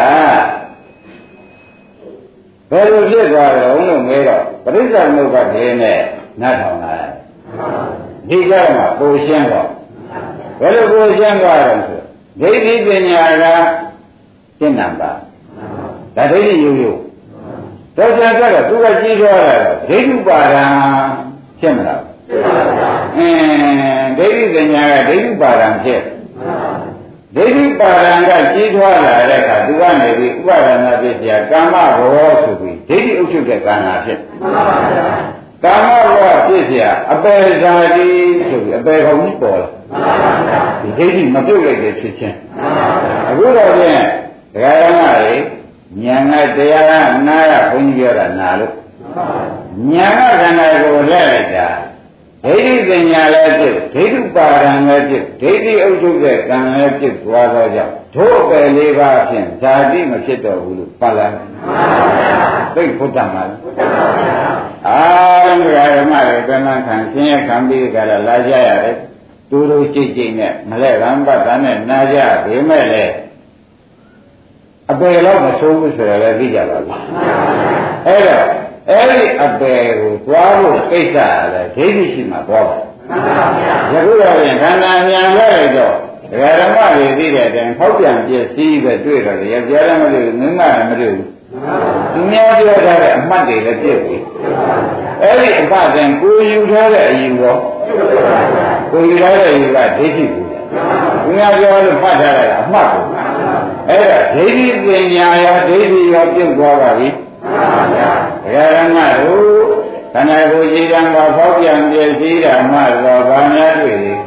Speaker 2: ဘယ်လိုဖြစ်သွားကြလဲလို့မဲတော့ပရိစ္ဆေမုပ္ပါဒေနဲ့နားထောင်လာတယ်ဒီကြမှာပိုရှင်းတော့ဘယ်လိုပိုရှင်းသွားတော့ဆိုဒိဋ္ဌိပညာကရှင်းနံပါဒါဒိဋ္ဌိရိုးရိုးတော့ကျန်တော့သူကကြီးသွားတာဒိဋ္ဌုပါဒံရှင်းမလားအင်းဒိဋ္ဌိပညာကဒိဋ္ဌုပါဒံဖြစ်ဒိဋ္ဌိပါဒံကကြီးထွားလာတဲ့အခါသူကနေပြီးဥပါဒနာဖြစ်เสียကာမဘောဆိုပြီးဒိဋ္ဌိဥစ္စုတဲ့ကာနာဖြစ်ကာမဘောဖြစ်เสียအပေဇာတိဆိုပြီးအပေခေါင်းကြီးပေါ်လာဒီဒိဋ္ဌိမပြုတ်လိုက်တဲ့ဖြစ်ချင်းအခုတော့ဖြင့်ဒကာရမတွေဉာဏ်ကတရားကနာရဘုန်းကြီးပြောတာနာလို့ဉာဏ်ကခန္ဓာကိုလဲလိုက်တာဒိဋ္ဌိပညာလည်းဖြစ်ဒိဋ္ဌုပါဒံလည်းဖြစ်ဒိဋ္ဌိဥစ္စုတဲ့ကံလည်းဖြစ်သွားသောကြောင့်တို့ပဲလေးပါးဖြင့်ဇာတိမဖြစ်တော့ဘူးလို့ပတ်လာသိဘုဒ္ဓမှာအာဓမ္မဓမ္မတွေကဏ္ဍခံဆင်းရဲခံပြီးကြတာလာကြရတယ်တူတူကြိတ်ကြိတ်နဲ့မလဲကံပတ်တာနဲ့နာကြပေမဲ့လေအပေတော့မဆိုးဘူးဆိုရလည်းသိကြပါဘူးအဲ့တော့အဲ့ဒီအပေကိုသွားဖို့ကိစ္စလည်းဒိဋ္ဌိရှိမှသွားပါယခုတော့ရင်ခန္ဓာမြန်လဲလိုက်တော့ဒကာဓမ္မတွေသိတဲ့အတိုင်းဟောက်ပြန်ပြည့်စည်ပဲတွေ့တော့တယ်ရပြလည်းမတွေ့ဘူးမိမလည်းမတွေ့ဘူးသူများပြောထားတဲ့အမှတ်တွေလည်းပြည့်ပြီအဲ့ဒီအပတ်ကကိုယူထားတဲ့အယူရောကိုယူထားတဲ့အယူကဒိဋ္ဌိကိုသူများပြောလို့မှတ်ထားတဲ့အမှတ်ကိုအဲ့ဒါဒိဋ္ဌိပညာရောဒိဋ္ဌိရောပြုတ်သွားပါပြီဒကာရမတို့ခန္ဓာကိုယ်ကြည်တံမှာဖောက်ပြန်ပြည့်စည်တာမှတော့ဘာများတွေ့လဲ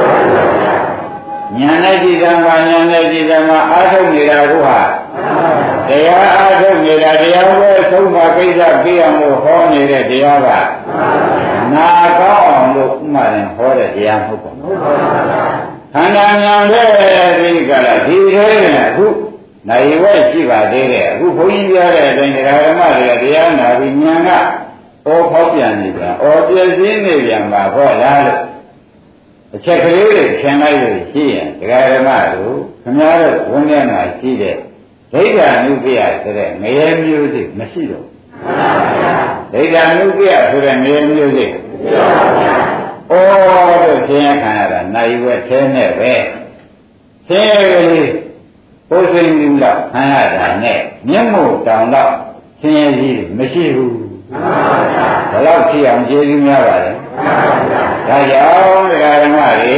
Speaker 2: ဉာဏ်နဲ့ကြည်တံမှာဉာဏ်နဲ့ကြည်တံမှာအားထုတ်နေတာကဟာတရားအားထုတ်နေတာတရားပဲသုံးပါကိစ္စပြရမို့ဟောနေတဲ့တရားကနာကောင်းအောင်လို့ဥမာရင်ဟောတဲ့တရားမဟုတ်ပါဘူးခန္ဓာဉာဏ်တဲ့ဒီကလာဒီထဲနဲ့အခုနိုင်ဝဲရှိပါသေးတယ်အခုဘုန်းကြီးပြောတဲ့အတိုင်းတရားဓမ္မတွေကတရားနာပြီးဉာဏ်ကဩဖောက်ပြန်နေပြန်ဩပြည့်စည်နေပြန်ပါဟောလားလို့အချက်ကလေးတွေသင်လိုက်လို့ရှိရင်တရားဓမ္မတို့ခင်ဗျားတို့ဝန်ထဲမှာရှိတဲ့ဒိဋ္ဌာနုပယဆိုတဲ့ငရဲမျိုးစိမရှိတော့ဒိဋ္ဌာနုပယဆိုတဲ့ငရဲမျိုးစိမရှိပါဘူးဩတို့သင်ရခံရတာနိုင်ဝဲထဲနဲ့ပဲသင်ရကလေးပုစိန်လူလောက်ခံရတာနဲ့မျက်မှောက်တောင်တော့သင်ရကြီးမရှိဘူးဘယ်လောက်ကြည့်အောင်ကျေးဇူးများပါလဲဒါကြောင့်ဒကာဓမ္မတွေ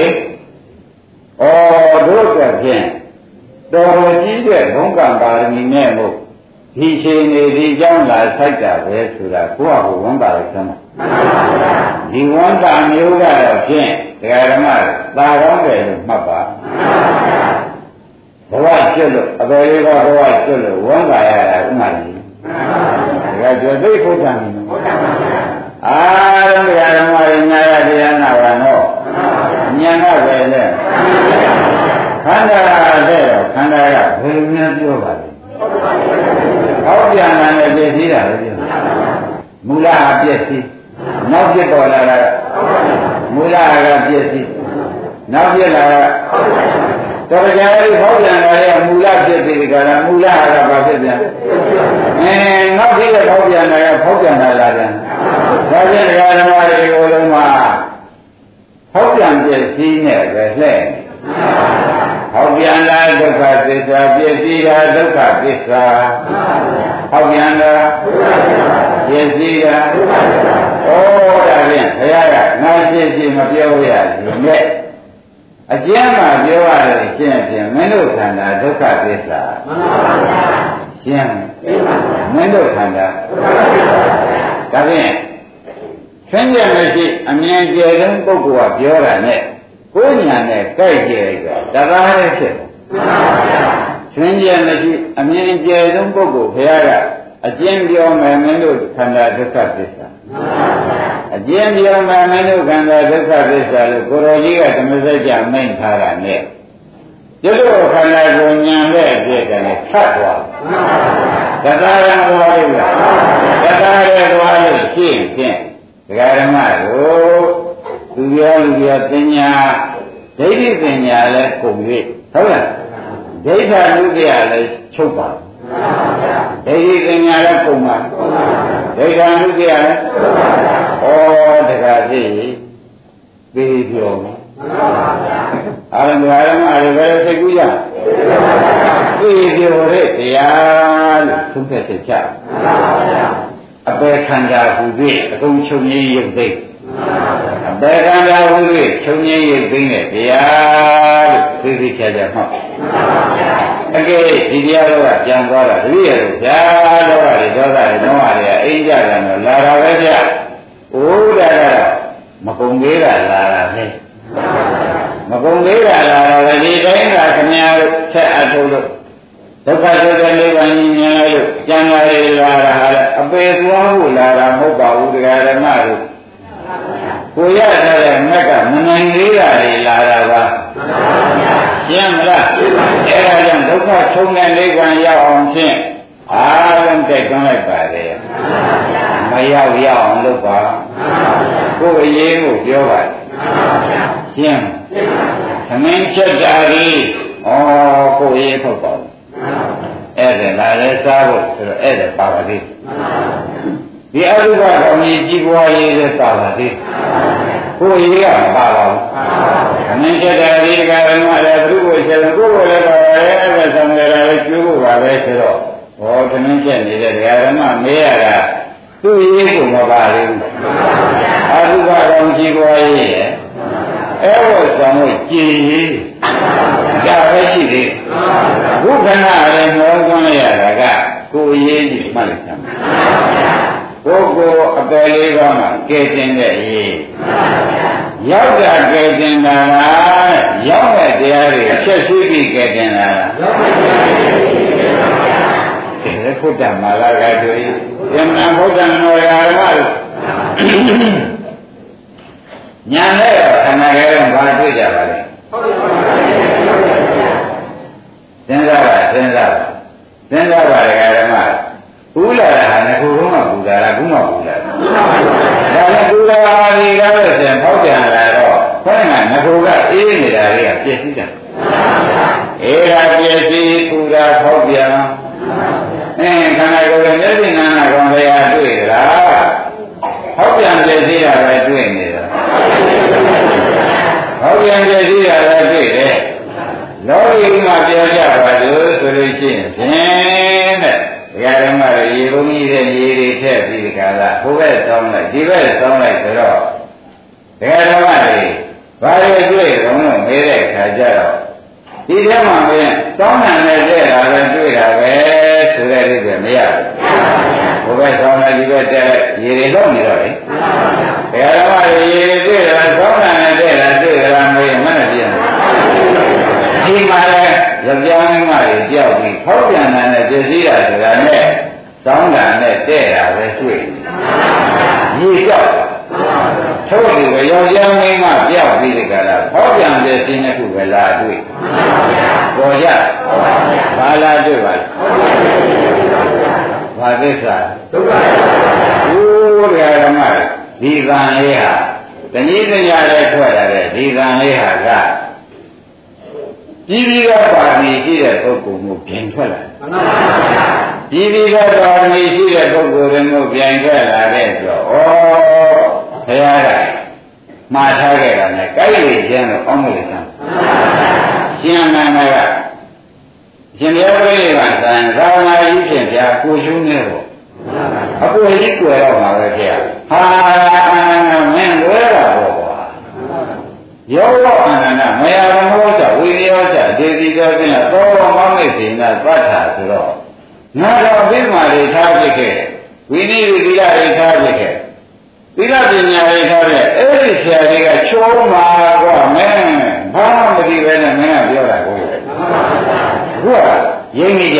Speaker 2: ဩတို့ကဖြင့်တော်တော်ကြီးတဲ့ဘုံကံပါရမီနဲ့မို့ဒီချိန်နေဒီကြောင့်လာဆိုင်တာပဲဆိုတာကိုယ့်ဟာကိုယ်ဝန်တာလိုက်သမ်းဒီဝန်တာမျိုးကတော့ဖြင့်ဒကာဓမ္မသာကောင်းတယ်လို့မှတ်ပါဘဝကျွတ်လို့အပေလေးကဘဝကျွတ်လို့ဝန်တာရတာဥမာကြီးဒကာကျွတ်သိဖို့တန်တယ်အာရုံဒကာဓမ္မရညာရတရားနာပါတော့ဉာဏ်ကပဲလေခန္ဓာတဲ့ခန္ဓာကဘယ်လိုများပြောပါလဲဟောပြန်လာတဲ့ပြည့်စည်တာလေမူလအပြည့်စည်နောက်ပြပေါ်လာတာမူလကပြည့်စည်နောက်ပြလာတာတော်ကြရဲ့ဟောပြန်လာတဲ့မူလပြည့်စည်ကလည်းမူလကဘာဖြစ်ပြန်အဲနောက်ပြတဲ့ဟောပြန်လာတဲ့ဟောပြန်လာတာပြန်ဒါဖြင့်ဓမ္မတွေကိုလုံးမှာဟောပြန်ပြည့်စည်နဲ့ပဲလှည့်ဟောပြန်လာဒုက္ခသစ္စာပြည့်စည်တာဒုက္ခသစ္စာဟောပြန်လာပြည့်စည်တာဩဒါဖြင့်ဘုရားကငါပြည့်စည်မပြောရဘူးနဲ့အကျဉ်းမှာပြောရတယ်ရှင်းဖြင့်မင်းတို့ခန္ဓာဒုက္ခသစ္စာမှန်ပါဗျာရှင်းမင်းတို့ခန္ဓာဒါဖြင့်ဆင်းရဲမရှိအမြင်ကျယ်တဲ့ပုဂ္ဂိုလ်ကပြောတာနဲ့ကိုယ်ညာနဲ့ကြိုက်ကြလိုက်တော့တသားလေးဖြစ်တယ်ဆင်းရဲမရှိအမြင်ကျယ်တဲ့ပုဂ္ဂိုလ်ဘုရားကအကျဉ်းပြောမယ်မင်းတို့ခန္ဓာဒုက္ခသစ္စာအကျဉ်းပြောမယ်မင်းတို့ခန္ဓာဒုက္ခသစ္စာလို့ကိုရောကြီးကဓမ္မစကြာမိန့်ထားတာနဲ့ကျွတ်တို့ခန္ဓာကိုဉာဏ်နဲ့အပြည့်ကလည်းဖတ်သွားတသားရံသွားလို့တသားရံသွားလို့ရှင်းဖြင့်ဒကာဓမ္မတို့သူပြောလူပြောပညာဒိဋ္ဌိပညာလည်းကုန်၍ဟုတ်လားဒိဋ္ဌာနုပြလည်းချုပ်ပါဒိဋ္ဌိပညာလည်းကုန်ပါဒိဋ္ဌာနုပြလည်းဩတခါသိပြီးပြောမယ်အာရမအာရမတွေပဲသိကူးကြပြီးပြောတဲ့တရားလို့သုံးသက်ချက်ချအပေခန္ဓာဟူ၍အကုန်ချုပ်ငြိမ်းရုပ်သိအပေခန္ဓာဟူ၍ချုပ်ငြိမ်းရုပ်သိတဲ့တရားလို့သိသိချာချာမှတ်အကဲဒီတရားတော့ပြန်သွားတာတတိယလို့ဗျာတော့ရတယ်ဒေါသတွေတော့ရတယ်အိမ်ကြတယ်တော့လာတာပဲဗျအိုးတာကတော့မကုန်သေးတာလာတာပဲမကုန်သေးတာလာတော့ဒီတိုင်းကခင်ဗျားဆက်အထုတ်လို့ဒုက္ခဒုက္ခလေးပါးကြီးမြင်လိုက်လို့ကျန်လာရလာတာဟာအပေသွားဖို့လာတာမဟုတ်ပါဘူးတရားဓမ္မတို့ကိုရထားတဲ့မက်ကမနိုင်သေးတာလေလာတာပါရှင်းမလားအဲဒါကြောင့်ဒုက္ခချုပ်တဲ့နိဗ္ဗာန်ရောက်အောင်ဖြင့်အားလုံးတက်သွင်းလိုက်ပါလေမရောက်ရအောင်လုပ်ပါကိုယ်အရေးကိုပြောပါရှင်းသမင်းချက်တာကြီးဩကိုယ်အရေးထုတ်ပါအဲ့ဒါလာလဲစားဖို့ဆိုတော့အဲ့ဒါပါပါသေးဒီအရုပကောင်ကြီးကြီးပွားရေးလဲပါပါသေးကိုယ်ရေးကမပါပါဘူးအမင်းချက်တဲ့ဒီကရမလည်းဘုရားချက်တယ်ကိုယ်ကိုလည်းပါပဲအဲ့ဒါဆောင်ကြတာလည်းကျိုးဖို့ပါပဲဆိုတော့ဟောသမင်းချက်နေတဲ့ဒကာရမမေးရတာသူ့ရေးကိုမပါသေးဘူးအရုပကောင်ကြီးပွားရေးရဲ့အဲ့ဝတ်ဆောင်လို့ကြည်ရေးဒါပဲရှိသေးဘုခဏလည်းနှောသွန်းရတာကကိုယ်ရေးကြည့်မှတ်လိုက်တာပုဂ္ဂိုလ်အပယ်လေးပါးမှာကဲတင်တဲ့အရေးရောက်တာကဲတင်တာလားရောက်တဲ့တရားတွေချက်ရှိပြီးကဲတင်တာလားဒီဘုဒ္ဓမာလာကတို့ယမနာဘုဒ္ဓနောရာမလို့ညာနဲ့ခန္ဓာကဲတော့ဘာတွေ့ကြပါလဲစဉ်းစားပါစဉ်းစားပါစဉ်းစားပါလေဓမ္မဘူးလာတာဟာငခုလုံးကဘူးလာတာဘူးမဘူးလာတာဒါနဲ့ဘူးလာတာဒီကားပဲဆိုရင်ဖောက်ပြန်လာတော့ခေါင်းကငခုကအေးနေတာတွေကပြည့်စည်တာအေးတာပြည့်စည်ပူတာဖောက်ပြန်အဲခန္ဓာကိုယ်ရဲ့မျက်စိနာနာကောင်တရားတွေ့လားဖောက်ပြန်ပြည့်စည်တာပဲတွေ့နေတာဖောက်ပြန်ပြည့်စည်တာပဲတွေ့တယ်လောကီမှာပြောကြပါလို့ဆိုလို့ရှိရင်ဖြင့်တဲ့ဒကာဓမ္မတွေရေဘုံကြီးတဲ့ရေတွေထည့်ပြီးဒီကလာဟိုဘက်ဆောင်းလိုက်ဒီဘက်ဆောင်းလိုက်ဆိုတော့ဒကာဓမ္မတွေဘာတွေတွေ့တုံးလို့မေးတဲ့အခါကျတော့ဒီထဲမှာမင်းတောင်းတန်နဲ့တဲ့တာပဲတွေ့တာပဲဆိုတဲ့အိဗယ်မရဘူးပဲတဲ့ရေတွေလုံးနေတော့လေဘယ်တော့မှရေတွေတွေ့တာကောင်းတာနဲ့တဲ့တာတွေ့တာမေးမှလည်းပြန်ဒီမှာလည်းကြပြောင်းမှတွေကြောက်ပြီးဖောက်ပြန်တာနဲ့ပြည့်စည်တာဆိုတာနဲ့တောင်းတာနဲ့တဲ့တာပဲတွေ့ရေကြောက်ထို့ဒီပဲယောက်ျားမင်းကပြောက်ပြီးဒီကလာဖောက်ပြန်တဲ့စင်းတစ်ခုပဲလာတွေ့ပေါ်ကြဘာလာတွေ့ပါလဲဘာသစ္စာဒုက္ခဘုရားဓမ္မဒီကံလေးဟာတဏှိတညာနဲ့ထွက်လာတဲ့ဒီကံလေးဟာကကြီးကြီးကပါဏီရှိတဲ့ပုဂ္ဂိုလ်မျိုးပြင်ထွက်လာမှန်ပါဗျာကြီးကြီးကပါဏီရှိတဲ့ပုဂ္ဂိုလ်တွေမျိုးပြင်ထွက်လာတဲ့ဆိုတော့ဩဘုရားကမှားထားခဲ့တာနဲ့ကိုက်လေခြင်းလို့အောင်းလို့ဆန်းရှင်အနန္ဒကရှင်ဘုရားပြိဋိဘံသံသာဝနာကြီးဖြင့်ဗျာကိုရှုံးနေတော့အကိုကြီးကွယ်တော့မှာပဲခင်ဗျာဟာအာနန္ဒမင်းလွဲတာပေါ့ကွာယောဂအာနန္ဒမယရမောဇဝိရိယောဇဒေတိတော်ဖြင့်သောဘောမောမိတ်စေနာသတ္ထာဆိုတော့နာတော်အဘိဓမ္မာတွေထားဖြစ်ခဲ့ဝိနည်းဝိသီလတွေထားဖြစ်ခဲ့သီလပညာတွေထားတဲ့အဲ့ဒီဆရာတွေကချိုးမှာကွာမင်းဘာမှမသိပဲနဲ့မင်းကပြောတာကိုခုကရင်းနေကြ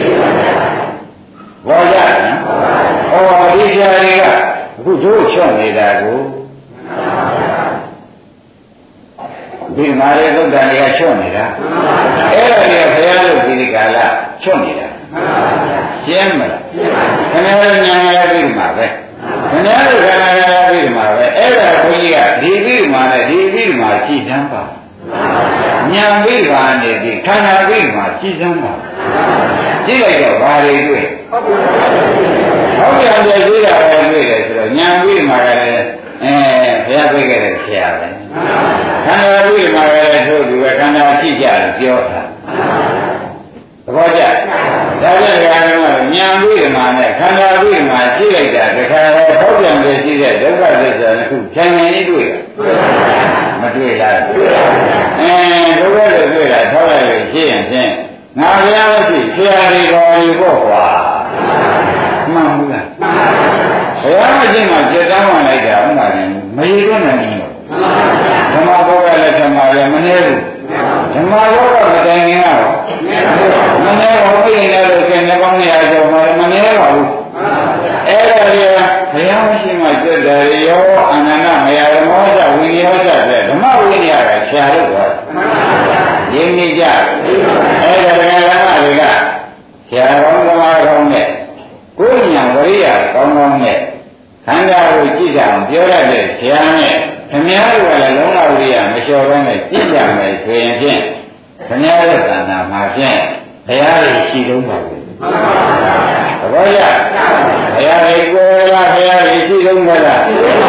Speaker 2: ဘောကြနော်ဩဒီဆရာတွေကအခုတို့ချွတ်နေတာကိုဒီမာရေသုဒ္ဓံတွေကချွတ်နေတာအဲ့ဒါတွေကဘုရားလို့ဒီဒီကာလချွတ်နေတာရှင်းမလားခင်ဗျားတို့ညာရပြီမှာပဲခင်ဗျားတို့ခန္ဓာရပြီမှာပဲအဲ့ဒါဘုန်းကြီးကဒီပြီမှာနဲ့ဒီပြီမှာကြည်တမ်းပါညာပြီပါနေဒီခန္ဓာပြီမှာကြည်တမ်းပါကြည့်လိုက်တော့ဘာတွေတွေ့ဟုတ်ပြန်တယ်ကြည့်တာပဲတွေ့တယ်ဆိုတော့ညာပြီမှာလည်းအဲဘုရားပြေခဲ့တဲ့ဆရာပဲခန္ဓာပြီမှာလည်းထို့သူပဲခန္ဓာကြည့်ကြလို့ပြောတာသဘောကျဒါကြောင့်ဓမ္မကဉာဏ်ဝိဓမ္မာနဲ့ခန္ဓာဝိဓမ္မာကြည့်လိုက်တာတခါတော့ထောက်ပြန်ပြီးရှိတဲ့ဒုက္ခသစ္စာတစ်ခုဖြန်ဖြန်ကြီးတွေ့မတွေ့လားအဲဒုက္ခတွေတွေ့တာထောက်လိုက်လို့ရှိရင်ဖြင့်ငါဘုရားမရှိဆရာတွေတော်ကြီးပေါ့ကွာမှန်ဘူးလားဘုရားမရှိမှစိတ်တမ်းဝင်လိုက်တာဥမာရင်မရည်သွန်းနိုင်ဘူးဓမ္မဘောကလည်းဓမ္မလည်းမနည်းဘူးဓမ္မဘောကမတိုင်ခင်ကတော့မနည်းဘူးပြင်ရလို့ကျင်တဲ့ကောင်းရာကျော်မှမနည်းပါဘူးအဲ့ဒါကြီးဘုရားမရှိမှစိတ်တယ်ရောအနန္တမယရမောဇဝိနည်းယောဇတဲ့ဓမ္မဝိနည်းကဆရာတို့ကရင်းနေကြအဲ့ဒါဓမ္မတွေကဆရာကောင်းသမားကောင်းနဲ့ကိုယ်ဉာဏ်ဝိရိယကောင်းကောင်းနဲ့ခန္ဓာကိုကြည့်ကြအောင်ပြောရတဲ့ဆရာနဲ့ခင်ဗျားတို့ကလည်းလုံးဝဝိရိယမလျှော်ဘဲနဲ့ကြည့်ကြမယ်ဆိုရင်ဖြင့်ခင်ဗျားတို့သဏ္ဍာန်မှာဖြင့်ဘုရားတွေရှိတုံးပါဘူးသဘောကျဘုရားတွေကိုယ်လားဘုရားတွေရှိတုံးပါလား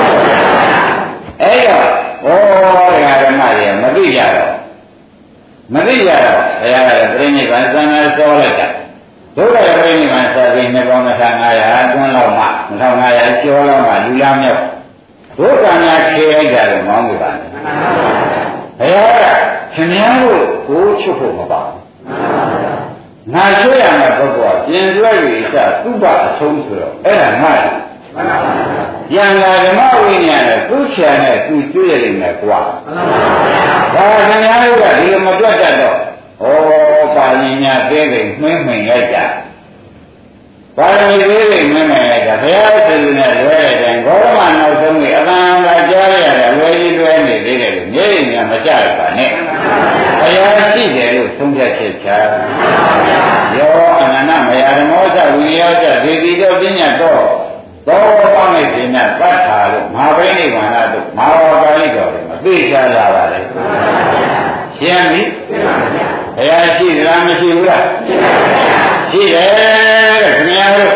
Speaker 2: အဲ့တော့ဘောဓမ္မတွေမသိကြတော့မသိကြတော့ဘုရားကပြိဋိဘံသံဃာဆောလိုက်တာဒုက္ခပြိဋိဘံစာပြီးနှစ်ပေါင်းနှစ်ထောင်ငါးရာအတွင်းလောက်မှနှစ်ထောင်ငါးရာကျော်လောက်မှလူလားမြောက်ဒုက္ခများခေလိုက်ကြတယ်မောင်းလို့ပါဘုရားကခင်ဗျားတို့ကိုချုပ်ဖို့မပါဘူးငါချွတ်ရမယ့်ပုဂ္ဂိုလ်ကပြင်စွဲ၍စသုဘအဆုံးဆိုတော့အဲ့ဒါငါ့ရံလာဓမ္မဝိညာဉ်နဲ့သူ့ချာနဲ့သူကျွေးရလိမ့်မယ်ကွာဒါခင်ဗျားတို့ကဒီလိုမတွက်တတ်တော့ဩပါဠိညာသေးတယ်မှင်းမှင်ရကြပါဠိသေးတယ်မှင်းမှင်ရကြဘုရားရှင်နဲ့လွဲတဲ့တိုင်ဂေါရမနောက်ဆုံးကြီးအလံသာကြားရတယ်လွယ်ကြီးလွယ်နေသေးတယ်လို့မြေရင်များမကြရပါနဲ့ဘုရားရှိတယ်လို့သုံးဖြတ်ချက်ချာယောအနန္တမယရမောဇဝိရိယောဇဒေတိတော်ပညာတော်သောပမိတ်စေနသတ္ထာလို့မဟာဗိနိဗ္ဗာန်တို့မဟာပါဠိတော်တွေမသိချလာပါလေရှင်းပြီဘုရားရှိသလားမရှိဘူးလားရှိတယ်တဲ့ခင်ဗျားတို့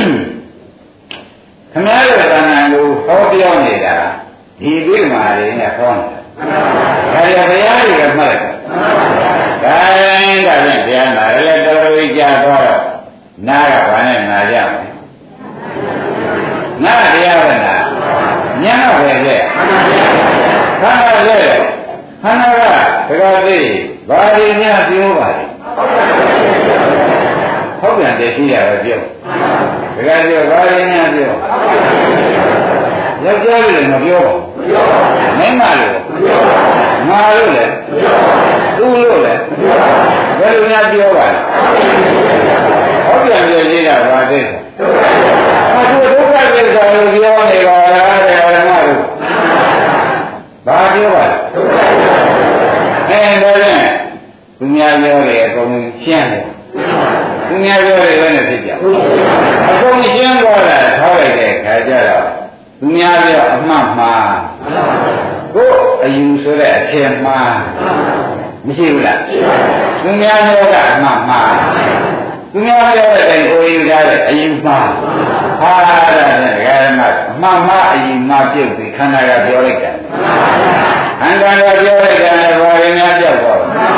Speaker 2: ခင်ဗျားတို့သဏ္ဍာန်ကိုဟောပြောနေတာဒီပြိမာတွေနဲ့ဟောနေတာဒါကြဘုရားတွေကမှတ်တယ်ဒါရင်ဒါဖြင့်ဘုရားနာလည်းတော်တော်ကြီးကြာတော့နားကဘာနဲ့နာကြမလဲနားတရားပဲနာညံ့ပဲလေခန္ဓာလေခန္ဓာကဒကာသိဘာတွေများပြောပါလဲဟုတ်ဟုတ်ပြန်တယ်ရှိတာပဲပြောတကယ်ပြောဘာရင်းများပြောယောက်ျားလို့မပြောဘူးမိန်းမလို့ငါလို့လေသူ့လို့လေဘယ်လိုများပြောပါလဲဟုတ်ပြန်တယ်ရှိတာဘာသိအခုဒုက္ခသစ္စာလို့ပြောနေပါလားတဲ့ဓမ္မတို့ဘာပြောပါလဲအဲဒါနဲ့သူများပြောတယ်အကုန်ရှင်းတယ်သူများပြောတယ်လည်းနဲ့ဖြစ်ကြအကုန်ရှင်းသွားတာထောက်လိုက်တဲ့ခါကျတော့သူများပြောအမှတ်မှားကိုယ်အယူဆိုတဲ့အထင်မှားမရှိဘူးလားသူများပြောတာအမှတ်မှားသူများပြောတဲ့အတိုင်းကိုယူထားတဲ့အယူမှားဟာအဲ့ဒါနဲ့ဒကာရမအမှန်မှားအယူမှားပြုတ်ပြီးခန္ဓာကပြောလိုက်တယ်ခန္ဓာကပြောလိုက်တယ်လည်းဘာရင်းများပြောက်သွား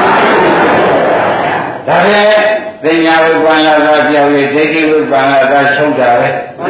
Speaker 2: ဒါဖြင့်သိညာဝိပ္ပန္နသာပြောက်ပြီးဒိဋ္ဌိဝိပ္ပန္နသာချုပ်တာပဲ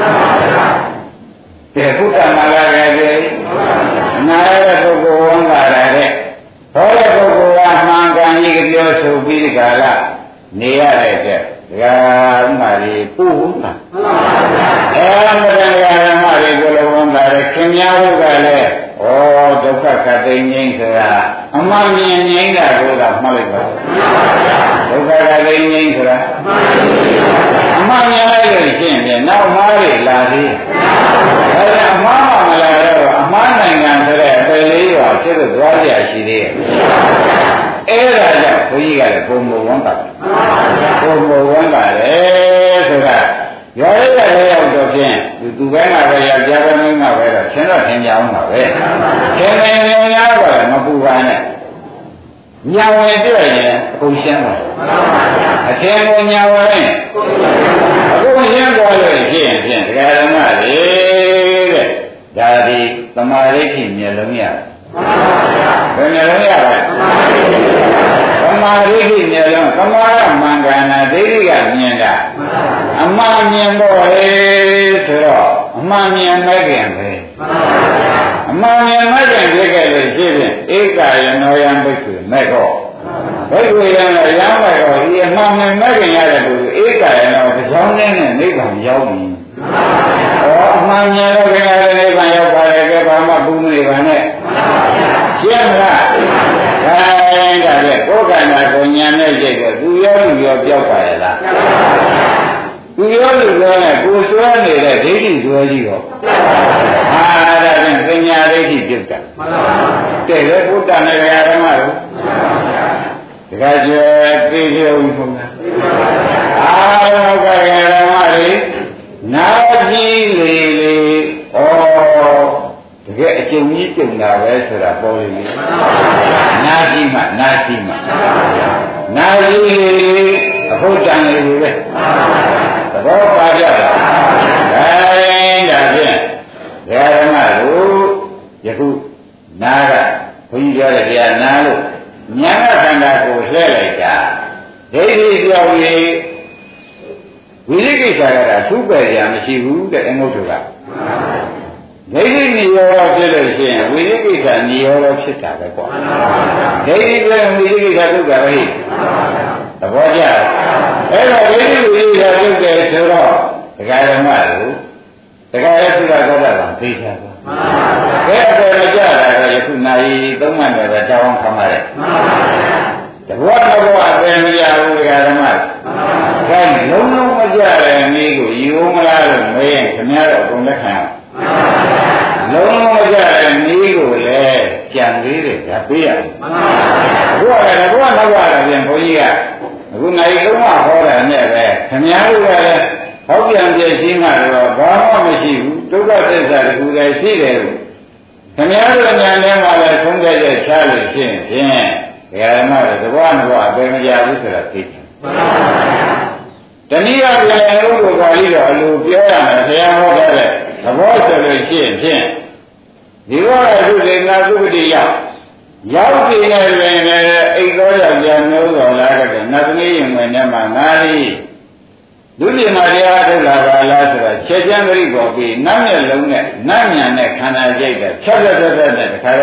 Speaker 2: တဲ့ဘုဒ္ဓမာလာကတည်းကနာရတဲ့ပုဂ္ဂိုလ်ဝန်လာတဲ့ဟောတဲ့ပုဂ္ဂိုလ်ကမှန်ကန်ကြီးပြောဆိုပြီးဒီကလာနေရတဲ့တဲ့ဒကာဥမာကြီးပူဟုတ်လားအဲမတန်ဒကာဓမ္မတွေကိုလည်းဝန်လာတယ်ခင်များတို့ကလည်းဩဒုက္ခကတိငိမ့်ဆိုတာအမှန်မြင်ငိမ့်တာကိုတော့မှတ်လိုက်ပါဒုက္ခကတိငိမ့်ဆိုတာအမှန်မြင်လိုက်လို့ရှင်းပြန်နောက်မှားတွေလာသေးဒါကြောင့်အမှားမှမလာတော့အမှားနိုင်ငံဆိုတဲ့အပယ်လေးရောဖြစ်လို့သွားကြရှိသေးတယ်အဲ့ဒါကြောင့်ဘုန်းကြီးကလည်းပုံမဝန်တာပုံမဝန်တာလေဆိုတာရောရရရောက်တော့ဖြင့်သူသူပဲကပဲရပြားပဲမင်းကပဲတော့ရှင်းတော့ထင်ကြအောင်ပါပဲရှင်းနေနေများပါလေမပူပါနဲ့ညာဝင်တွေ့ရင်အကုန်ရှင်းပါအထင်ကိုညာဝင်အကုန်ရှင်းသွားလို့ရှိရင်ဖြင့်ဒကာဓမ္မတွေတဲ့ဒါဒီသမာဓိရှိမျက်လုံးရဘယ်မျက်လုံးရပါလဲသမာဓိရှိမျက်လုံးသမာဓိမှန်ကန်တာဒိဋ္ဌိကမြင်တာအမှန်မြင်တော့လေဆိုတော့အမှန်မြင်မဲ့ခင်ပဲအမှန်မြင်မဲ့ခင်ဖြစ်ခဲ့လို့ရှိရင်ဧကယနောယံဘိက္ခုမဲ့တော့ဘိက္ခုယံရံမဲ့တော့ဒီအမှန်မြင်မဲ့ခင်ရတဲ့လူဧကယနောတစ်ချောင်းနဲ့နိဗ္ဗာန်ရောက်ပြီဟောအမှန်မြင်လို့ခင်ရတဲ့နိဗ္ဗာန်ရောက်ပါလေကဲဘာမှဘူးမနေပါနဲ့ရှင်းမလားဒါရင်ဒါပဲကိုယ်ကံတာကိုညာနဲ့ကြိတ်တော့သူရောလူရောပြောက်ပါရဲ့လားသူရောလူရောနဲ့ကိုယ်စွဲနေတဲ့ဒိဋ္ဌိစွဲကြီးရောဟာဒါဖြင့်ပညာဒိဋ္ဌိပြုတ်တာတဲ့လေဘုဒ္ဓနဲ့ဓမ္မတို့တခါကျသိပြောဦးဘုရားအာရောကဓမ္မတွေနာပြီးလေလေဩတကယ်အကျုံကြီးကျုံတာပဲဆိုတာပေါ်လိမ့်မယ်နာကြည့်မှနာကြည့်မှနာကြည့်အခုတန်လေပဲသဘောပါကြလားဒါရင်ဒါဖြင့်ဓမ္မတို့ယခုနာကဘုန်းကြီးပြောတဲ့တရားနာလို့ဉာဏ်ကခန္ဓာကိုလှည့်လိုက်တာဒိဋ္ဌိပြောင်းရေးဝိသိကိစ္စကသူ့ပဲကြမရှိဘူးတဲ့အငုတ်တို့ကဒိဋ္ဌိနိရောဓဖြစ်လို့ရှိရင်ဝိသိကိစ္စနိရောဓဖြစ်တာပဲကွာဒိဋ္ဌိလည်းဝိသိကိစ္စဒုက္ခပဲသဘောကျအဲ့တော့ဒိဋ္ဌိဝိသိကိစ္စဒုက္ခဆိုတော့ဒကာဓမ္မတို့ဒကာရဲ့သုဒ္ဓသောတာပန်သိချာသွားဘယ်အပေါ်မကြတာကယခုနိုင်သုံးမှတ်တယ်ပဲတောင်းခံပါတယ်တဘောတဘောအပင်မရဘူးဒကာဓမ္မဒါလုံးလုံးမကြတဲ့နည်းကိုယူမလားလို့မေးရင်ခင်ဗျားတို့အကုန်လက်ခံလုံးလုံးမကြတဲ့နည်းကိုလည်းကြံသေးတယ်ဒါပေးရတယ်အခုကလည်းဘုရားနောက်ရတယ်ပြန်ဘုန်းကြီးကအခုနိုင်လုံးဝဟောတာနဲ့ပဲခင်ဗျားတို့ကလည်းဟောပြန်ပြည့်ရှင်းမှတော့ဘာမှမရှိဘူးဒုက္ခသစ္စာတခုလည်းရှိတယ်လို့ခင်ဗျားတို့ညာထဲမှာလည်းသုံးခဲ့တဲ့ချလို့ရှင်းဖြင့်ဓမ္မတွေသဘောနဲ့ဘောအပင်မကြဘူးဆိုတာသိတယ်တနည်းအားဖြင့်အလုံးကိုပါဠိတော်အလိုပြောရမယ်ဆရာဟောတဲ့သဘောဆိုလို့ရှိရင်ဖြင့်ဒီဘောရသုတေနာသုပတိရောက်ရောက်ပြီနဲ့တွင်လည်းအိတ်တော်ရောက်ပြန်မျိုးတော်လာတဲ့နတ်သမီးရင်ဝင်ထဲမှာငါသည်ဒုတိယမှာတရားထုတ်လာပါလားဆိုတာချက်ချင်းပြိပေါ်ပြီးနတ်မျက်လုံးနဲ့နတ်ညံနဲ့ခန္ဓာကြိတ်တဲ့ဖြတ်ဖြတ်ဖြတ်ဖြတ်နဲ့တခါတည်း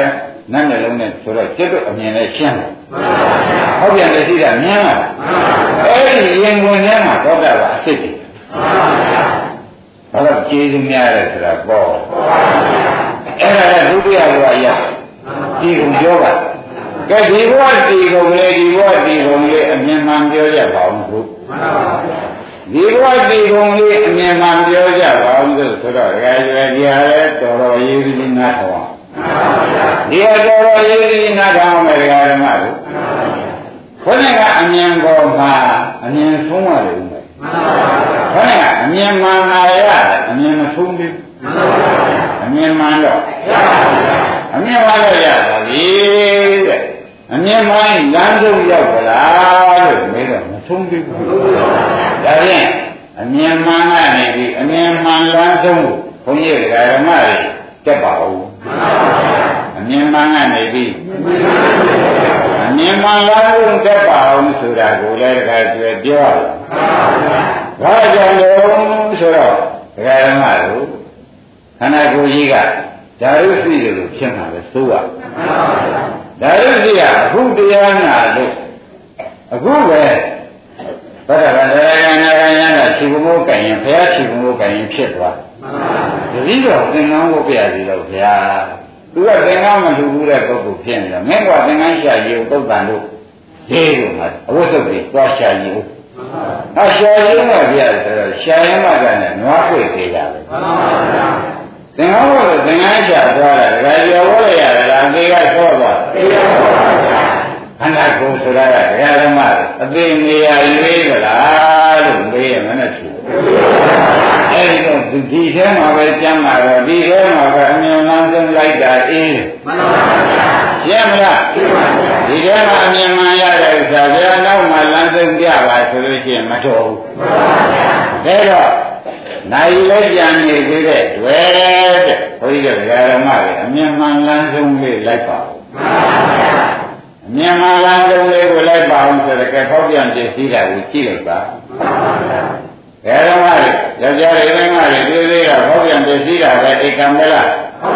Speaker 2: နတ်နှလုံးနဲ့ဆိုတော့ကျွတ်တော့အမြင်နဲ့ရှင်းတယ်ဟုတ်ပြန်တယ်ရှိတာမြင်လားအဲ့ဒီရင်ဝင်ထဲမှာသောတာပန်အစ်စ်တယ်ဘာလို့ကျေးဇူးများတယ်ဆိုတာပေါ့အဲ့ဒါကဒုတိယဘဝရဒီကိုပြောပါကဲဒီဘဝဒီကိုလေဒီဘဝဒီကိုလေအမြင်မှန်ပြောကြပါဦးခုဒီဘဝဒီကိုလေအမြင်မှန်ပြောကြပါဦးဆိုတော့ကြရွယ်ကြရဲတော်တော်ရေးပြီးနားထောင်ဒီအတော်တော်ရေးပြီးနားထောင်မယ်ဓမ္မတို့ခொနဲ့ကအမြင်ပေါ်မှာအမြင်ဆုံးရတယ်ဦးမယ်ခொနဲ့ကအမြင်မှန်လာရတယ်အမြင်မဆုံးဘူးအမြင်မှန်တော့အမြင်မှန်တော့ရပါပြီတဲ့အမြင်မှန်လမ်းဆုံးရောက်ကြလားလို့မေးတော့မဆုံးဘူးဒါဖြင့်အမြင်မှန်ကနေပြီးအမြင်မှန်လမ်းဆုံးကိုဘုန်းကြီးဓမ္မတွေတက်ပါဦးအမြင်မှန်ကနေပြီးအမြင်မှန်လမ်းဆုံးတက်ပါအောင်ဆိုတာကိုလည်းတခါကျွယ်ပြောရဘာကြောင့်လဲဆိုတော့ဓမ္မတို့ခန္ဓာကိုယ်ကြီးကဓာရုရှိတယ်လို့ဖြစ်မှာပဲသိုးရဓာရုရှိကအခုတရားနာလို့အခုပဲဘုရားဗန္ဒရာယနာယနာခြေဘုံကိုကင်ရင်ဘုရားခြေဘုံကိုကင်ရင်ဖြစ်သွားတတိတော့သင်္ကန်းကိုပြရစီတော့ဘုရားသူကသင်္ကန်းမလူဘူးတဲ့ပုဂ္ဂိုလ်ဖြစ်နေတော့မင်းကသင်္ကန်းရှာရည်ကိုသုတ်တန်တို့ရေးလို့မှာအဝတ်စုပ်ပြီးသွားရှာရည်ကိုအရှာရည်မှာပြရတယ်ဆိုတော့ရှာရင်မှကလည်းနွားခွေသေးရပဲသင်္ကန်းကိုသင်္ကန်းရှာသွားတာဒါကြော်လို့ရတယ်လားအသေးကဆော့သွားခန္ဓာကိုယ်ဆိုတာကတရားဓမ္မအသိနေရာရွေးကြလားလို့မေးရမယ်နဲ့သူအဲဒီတော့ဒီထဲမှာပဲကျမ်းမှာတော့ဒီထဲမှာပဲအမြင်လမ်းဆုံးလိုက်တာအေးမှန်ပါဗျာရှင်းမလားဒီထဲမှာအမြင်မှန်ရတဲ့ဥစ္စာဘယ်တော့မှလမ်းဆုံးပြပါဆိုလို့ရှိရင်မတော်ဘူးဒါတော့နိုင်လည်းကြံနေသေးတဲ့တွေ့တဲ့ဘုန်းကြီးကဓမ္မတွေအမြင်မှန်လမ်းဆုံးလေးလိုက်ပါဦးမှန်ပါဗျာမြန်မာလမ်းလုံးလေးကိုလိုက်ပါအောင်ဆိုတော့ကဲဖောက်ပြန်ပြည့်စည်တာကိုကြည့်လိုက်ပါဘယ်တော့မှယောက်ျားတွေမိန်းမတွေတွေ့သေးတာဖောက်ပြန်ပြည့်စည်တာပဲဧကံပဲလား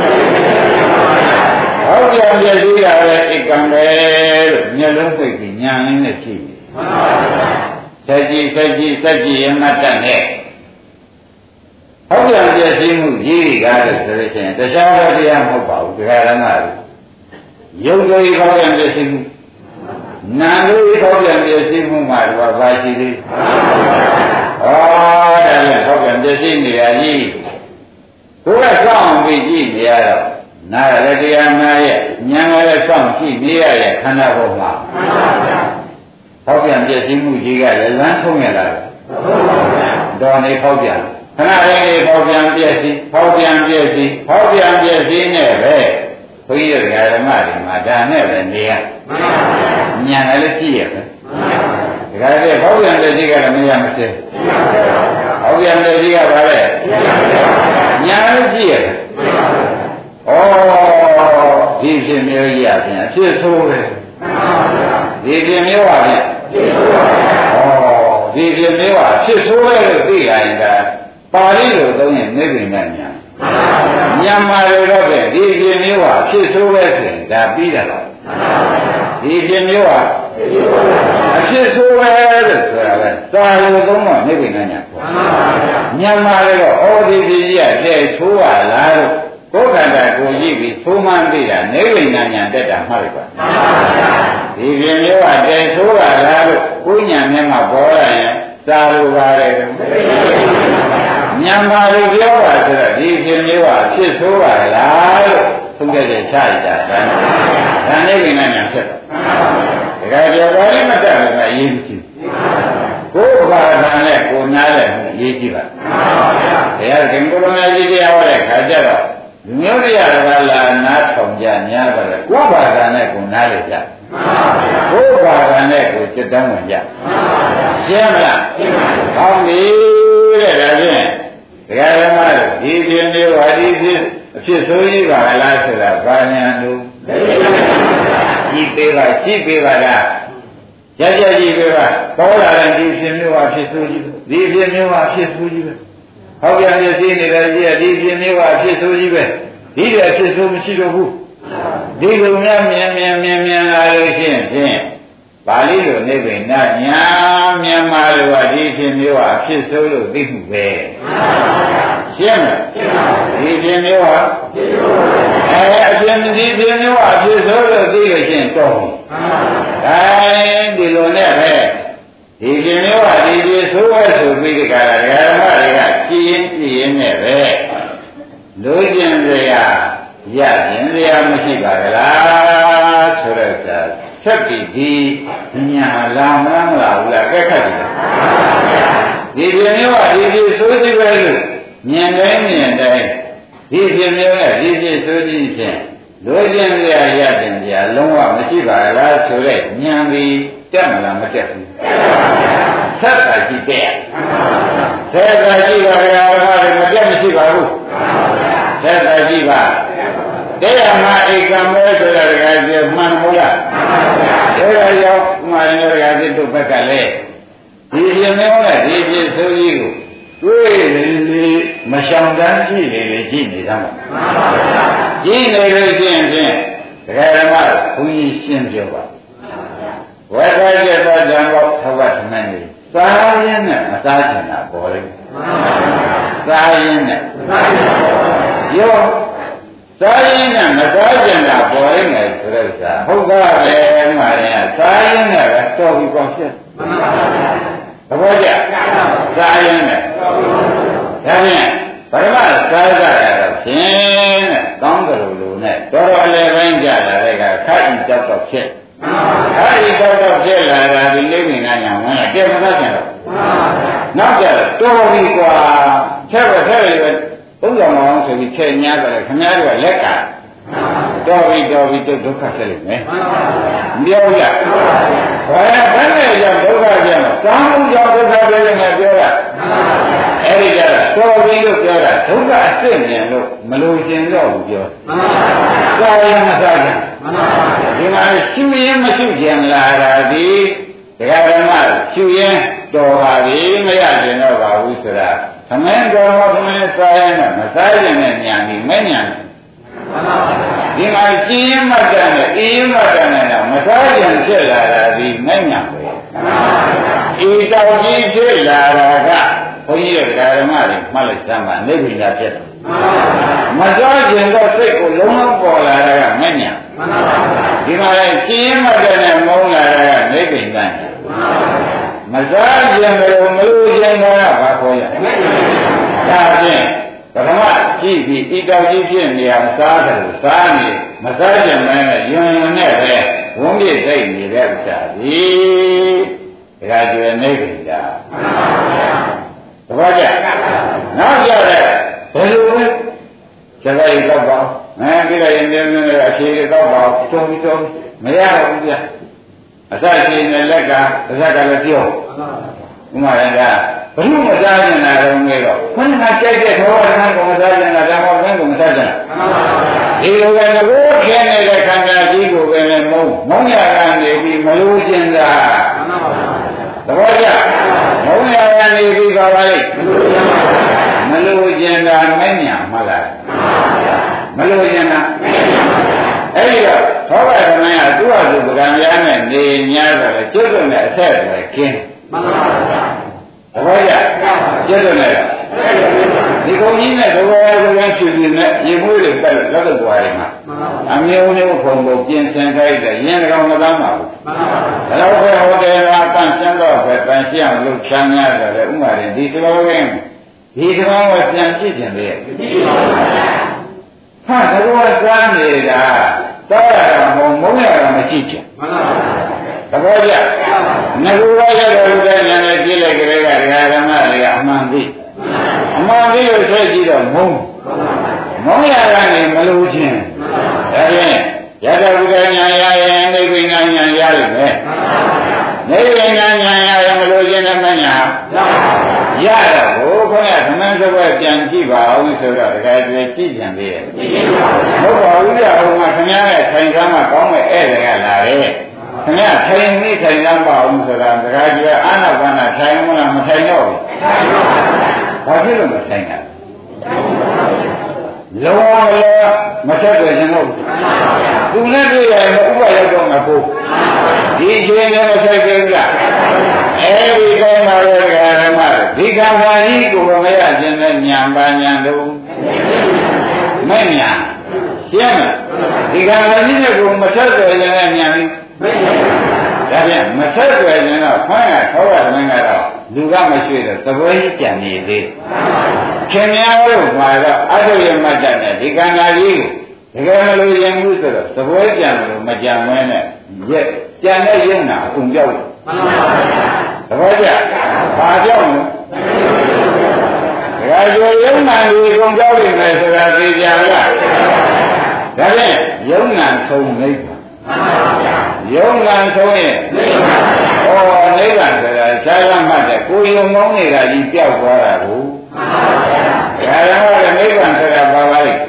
Speaker 2: ဖောက်ပြန်ပြည့်စည်တာပဲဧကံပဲလို့မျက်လုံးပိတ်ပြီးညာရင်းနဲ့ကြည့်ပြီဆက်ကြည့်ဆက်ကြည့်ဆက်ကြည့်ရမှတ်တတ်နဲ့ဖောက်ပြန်ပြည့်စည်မှုကြီးကြီးကားလို့ဆိုလို့ရှိရင်တခြားတော့တရားမဟုတ်ပါဘူးဒကာရမတို့ယုတ်တို့ဤဖောက်ပြန်ပြည့်စည်မှုနာတို့ဤဖောက်ပြန်ပြည့်စည်မှုမှာတော့ဘာရှိသေးဩဒါလည်းဖောက်ပြန်ပြည့်စည်နေရကြီးကိုယ်ကစောင့်ပြီးကြည့်နေရတော့နာရလည်းတရားနာရဲ့ဉာဏ်ကလည်းစောင့်ကြည့်နေရရဲ့ခန္ဓာပေါ်မှာဖောက်ပြန်ပြည့်စည်မှုကြီးကလည်းလမ်းဆုံးရတာတော်နေဖောက်ပြန်ခဏလေးဖောက်ပြန်ပြည့်စည်ဖောက်ပြန်ပြည့်စည်ဖောက်ပြန်ပြည့်စည်နဲ့ပဲဘုန်းကြီးတို့ဓမ္မတွေမှာဒါနဲ့ပဲနေရမှန်ပါဗျာဉာဏ်လည်းကြည့်ရပဲမှန်ပါဗျာဒါကြတဲ့ဘောပြန်တဲ့ကြီးကလည်းမရမသေးဘောပြန်တဲ့ကြီးကဘာလဲဉာဏ်လည်းကြည့်ရပဲဩဒီဖြစ်မျိုးကြီးအပြင်အဖြစ်ဆိုးပဲမှန်ပါဗျာဒီဖြစ်မျိုးပါဗျာဖြစ်ဆိုးပါဗျာဩဒီဖြစ်မျိုးပါဖြစ်ဆိုးပဲလို့သိရင်ဒါပါဠိလိုသုံးရင်နိဗ္ဗာန်ဉာဏ်မြန်မာတွေတော့ပဲဒီဖြစ်မျိုးဟာဖြစ်ဆိုးပဲဆိုရင်ဒါပြီးတာပါဒီဖြစ်မျိုးဟာအဖြစ်ဆိုးပဲလို့ဆိုတာပဲသာလို့သုံးတော့နိဗ္ဗာန်ညာပေါ့မြန်မာတွေတော့ဩဒီဖြစ်ကြီးကတဲ့ဆိုးရလားလို့ကိုယ်ခန္ဓာကိုကြည့်ပြီးသိုးမှန်းသိတာနိဗ္ဗာန်ညာတက်တာမှတ်လိုက်ပါဒီဖြစ်မျိုးကတဲ့ဆိုးရလားလို့ကိုညာမျက်မှပေါ်လာရင်သာလို့ပါတယ်မြန်မာလူပြောတာဆိုတော့ဒီဖြစ်မျိုးကဖြစ်ဆိုးပါလားလို့သုံးကြတဲ့ချရတာဒါဒါနဲ့ဝင်နိုင်မှာဖြစ်တယ်ဒါကြပြောပါလိမ့်မတတ်ဘူးကအရေးကြီးကိုယ်ဘာသာနဲ့ကိုယ်နားနဲ့အရေးကြီးပါတရားကင်္ဂုလမကြီးတရားဟောတဲ့ခါကျတော့လူမျိုးတရားကလာနားထောင်ကြများပါလေကိုယ်ဘာသာနဲ့ကိုယ်နားလေကြကိုယ်ဘာသာနဲ့ကိုယ်စိတ်တမ်းဝင်ကြရှင်းမလားဟောပြီတဲ့ဒါဖြင့်တရားဓမ္မဒီဖြစ်မျိုးဟာဒီဖြစ်အဖြစ်ဆိုးကြီးပါလားဆိုတာဘာညာလို့ကြည့်ပေးပါကြည့်ပေးပါလားရကြကြည့်ပေးပါပေါ်လာတဲ့ဒီဖြစ်မျိုးဟာဖြစ်ဆိုးကြီးဒီဖြစ်မျိုးဟာဖြစ်ဆိုးကြီးပဲဟောပြန်ပြည့်စည်နေတဲ့ကြီးကဒီဖြစ်မျိုးဟာဖြစ်ဆိုးကြီးပဲဒီတည်းဖြစ်ဆိုးမရှိတော့ဘူးဒီလိုများမြင်မြင်မြင်မြင်လာလို့ရှိရင်ဖြင့်ပါဠိလိုနိဗ္ဗာန်ညာမြန်မာလိုကဒီဖြစ်မျိုးဟာအဖြစ်ဆုံးလို့သိမှုပဲရှင်းမလားဒီဖြစ်မျိုးဟာအဲအဖြစ်ဒီဖြစ်မျိုးဟာအဖြစ်ဆုံးလို့သိလို့ရှိရင်တော့အဲဒီလိုနဲ့ပဲဒီဖြစ်မျိုးဟာဒီဖြစ်ဆိုးပဲဆိုပြီးဒီကရာဓမ္မတွေကကြည်ရင်ကြည်ရင်နဲ့ပဲလိုချင်စရာရရင်စရာမရှိပါကလားဆိုတော့ဆက်ပြီးဒီညာလာမလားမလားဘူးလားကဲခတ်တယ်ဒီပြမျိုးကဒီပြဆိုးစီပဲလို့မြင်တိုင်းမြင်တိုင်းဒီပြမျိုးနဲ့ဒီပြဆိုးခြင်းဖြင့်လိုချင်စရာရတဲ့စရာလုံးဝမရှိပါလားဆိုတော့ဉာဏ်ပြီးတက်မလားမတက်ဘူးဆက်တာကြည့်တဲ့ဆက်တာကြည့်ပါဗျာမတက်မရှိပါဘူးဆက်တာကြည့်ပါတရားမှာဧကမဲဆိုတာကကြမှန်မို့လားအဲ့ဒါကြောင့်မှန်တယ်ကจิตတို့ဘက်ကလည်းဒီပြမျိုးနဲ့ဒီပြဆိုးကြီးကိုတွေ့လေလေမရှောင်တန်းကြည့်လေလေကြည့်နေတာမှာကြည့်နေလို့ရှိရင်ဖြင့်ဒကာဓမ္မဘုန်းကြီးရှင်းပြောပါဝေဒကျက်သောကြောင့်တော့သဝတ်မှန်နေစားရင်းနဲ့မစားချင်တာပေါ်လိမ့်စားရင်းနဲ့ရောစားရင်းနဲ့မစားကြတာပေါ်ရင်းနဲ့ဆိုတဲ့ဥစ္စာဟုတ်ကားပဲမှာရင်စားရင်းနဲ့ပဲတော်ပြီးပေါင်းဖြစ်သဘောကျစားရင်းနဲ့ဒါဖြင့်ပရမစားကြရတော့ဖြင့်တဲ့ကောင်းတယ်လို့နဲ့တော်တော်အလယ်ပိုင်းကြလာတဲ့ကခိုက်ကြောက်တော့ဖြစ်ခိုက်ကြောက်တော့ဖြစ်လာတာဒီလိမ့်နေညာဝင်တယ်မစားကြတော့နောက်ကြတော့တော်ပြီကွာချက်ပဲထဲပဲဘုရားမောင်ဆိုပြီးချက်ညားတယ်ခင်ဗျားတို့ကလက်ကတော်ပြီတော်ပြီဒုက္ခဆက်လိမ့်မယ်ပြောရဘာဘယ်နဲ့ကြောင့်ဒုက္ခဆက်မှာသာမှုကြောင့်ဒုက္ခဆက်နေတယ်ပြောတာအဲ့ဒီကြတော့တော်ပြီလို့ပြောတာဒုက္ခအစစ်မြင်လို့မလို့ရှင်တော့ဘူးပြောသာရင်မသာကြဒီမှာရှုရင်မရှုကြံလာတာဒီတရားဓမ္မရှုရင်တော်ပါပြီမရကျင်တော့ပါဘူးဆိုတာသမင်းတော်ဟောသမင်းစားရင်မစားရင်နဲ့ညာပြီးမညာဒီမှာရှင်းရင်မတတ်နဲ့အေးရင်မတတ်နဲ့တော့မစားရင်ဖြစ်လာတာဒီမညာပဲအေးတောက်ကြီးဖြစ်လာတာကဘုန်းကြီးတို့ဓမ္မတွေမှတ်လိုက်စမ်းပါနိဗ္ဗာန်ဖြစ်တယ်မစားရင်တော့စိတ်ကိုလုံးလုံးပေါ်လာတာကမညာဒီမှာရှင်းရင်မတတ်နဲ့မုန်းလာတာကနိဗ္ဗာန်မစားခြင်းမလို့မလို့ခြင်းကဘာခေါ်ရဒါဖြင့်ပထမကြည့်ပြီးဤတောက်ကြီးဖြစ်နေရမစားတယ်စားနေမစားခြင်းမဲနဲ့ယွန်ယွန်နဲ့ပဲဝုန်းပြည့်စိတ်နေတဲ့ဥစ္စာဒီဒါကျွေနေပြီလားသဘောကျနောက်ကြတဲ့ဘယ်လိုလဲကျတဲ့ရီတော့ပါအဲပြီးတော့ရင်တင်းတင်းအခြေရီတော့ပါတုံးတုံးမရဘူးဗျအစရှိနေလက်ကတစ်ခါတည်းလည်းပြောဥမာရကဘုရုမစားကျင်တာတော့ငယ်တော့ခဏကြိုက်တဲ့သောဝတ္ထံကိုမစားကျင်တာဓမ္မဘင်းကိုမစားကျင်ဒီလိုပဲငကိုခင်းနေတဲ့ခန္ဓာကြီးကိုပဲမုံမုံရကနေပြီးမလို့ကျင်တာသဘောကျမုံရကနေပြီးပါပါလိမလို့ကျင်တာမညာမလားမလို့ကျင်တာအဲ့ဒီတော့သောဘသမယသူ့အတူပကံများနဲ့နေများတော့လေကျွတ်ွနဲ့အဆက်ပဲခင်းမှန်ပါဗျာသဘောကျကျွတ်ွနဲ့ဒီကုန်းကြီးနဲ့သဘောရကဖြူဖြူနဲ့ရေမွေးတွေတက်လက်တော့ပွားတယ်မှာအမျိုးမျိုးခုံကိုပြင်ဆင်ခိုင်းတယ်ရင်းကောင်မသားမှာဘူးမှန်ပါဗျာဒါတော့ပဲဟိုတယ်ကပန့်ရှင်းတော့ပဲပန့်ရှင်းအောင်လုပ်ချမ်းရတယ်လေဥမာရင်ဒီသဘောရင်းဒီသဘောကိုပြန်ကြည့်ကြတယ်ဟာသဘောစားနေတာတောရတာမုံမုံရတာမရှိချင်မှန်ပါဗျာသဘောကျငကူရရတဲ့ဥဒ္ဒဉာဏ်နဲ့ကြည့်လိုက်ကြတဲ့ကဓမ္မတွေကအမှန်သိအမှန်သိလို့ဆက်ကြည့်တော့မုံမုံရကနေမလို့ချင်းဒါဖြင့်ရတ္တဥဒ္ဒဉာဏ်ရရင်နိဗ္ဗာန်ဉာဏ်ရလိမ့်မယ်နိဗ္ဗာန်ဉာဏ်ရရင်မလို့ချင်းနဲ့မညာရတော့ဘုရားသမဏစပွဲပြန်ကြည့်ပါအောင်ဆိုတော့တခါတည်းကြည့်ကြံသေးရဲ့ဟုတ်ပါဘူးဗျာဟိုမှာခင်ဗျားရဲ့ထိုင်ကမ်းမှာကောင်းမဲ့ဧည့်တွေကလာတယ်ခင်ဗျားထိုင်နေထိုင်ကမ်းပါအောင်ဆိုတာတခါတည်းအာနာပါနာထိုင်မလားမထိုင်တော့ဘူးဘာဖြစ်လို့မထိုင်တာဟလုံးဝလည်းမဆက်ကြခြင်းတော့သူနဲ့တွေ့ရင်ဥပရောက်တော့မှာပို့ဒီချိန်နဲ့မဆက်ကြဘူးလားအဲဒီတိုင်းမှာလည်းဓမ္မဒီကံခါကြီးကိုမရခြင်းနဲ့ညာပါညာတော့မဲ့ညာရှင်းမလားဒီကံခါကြီးနဲ့ကိုမဆက်ကြခြင်းနဲ့ညာပြီးဒါပြန်မဆက်ကြခြင်းတော့ခွန်းကထောက်ရတဲ့ငါတော့လူကမရှိတော့သဘောကြီးကြံနေသေးခင်များတို့မှာတော့အထုရမတ္တနဲ့ဒီကံခါကြီးကိုတကယ်မလို့ရင်ဘူးဆိုတော့သဘောကြံလို့မကြံမဲနဲ့ရက်ကြံတဲ့ရုံနာအုံပြောက်လို့မှန်ပါဗျာသဘောကျဘာကြောင့်လဲဒါကြောင့်ယုံနာကိုကုန်ကြောက်နေမယ်ဆိုတာသိကြလားဒါဖြင့်ယုံနာဆုံးနိဗ္ဗာန်ယုံနာဆုံးရင်ဩနိဗ္ဗာန်ဆိုတာခြားရမှတ်တဲ့ကိုယုံမောင်းနေတာကြီးပြောက်သွားတာကိုဒါကြောင့်နိဗ္ဗာန်ဆိုတာဘာပါလဲ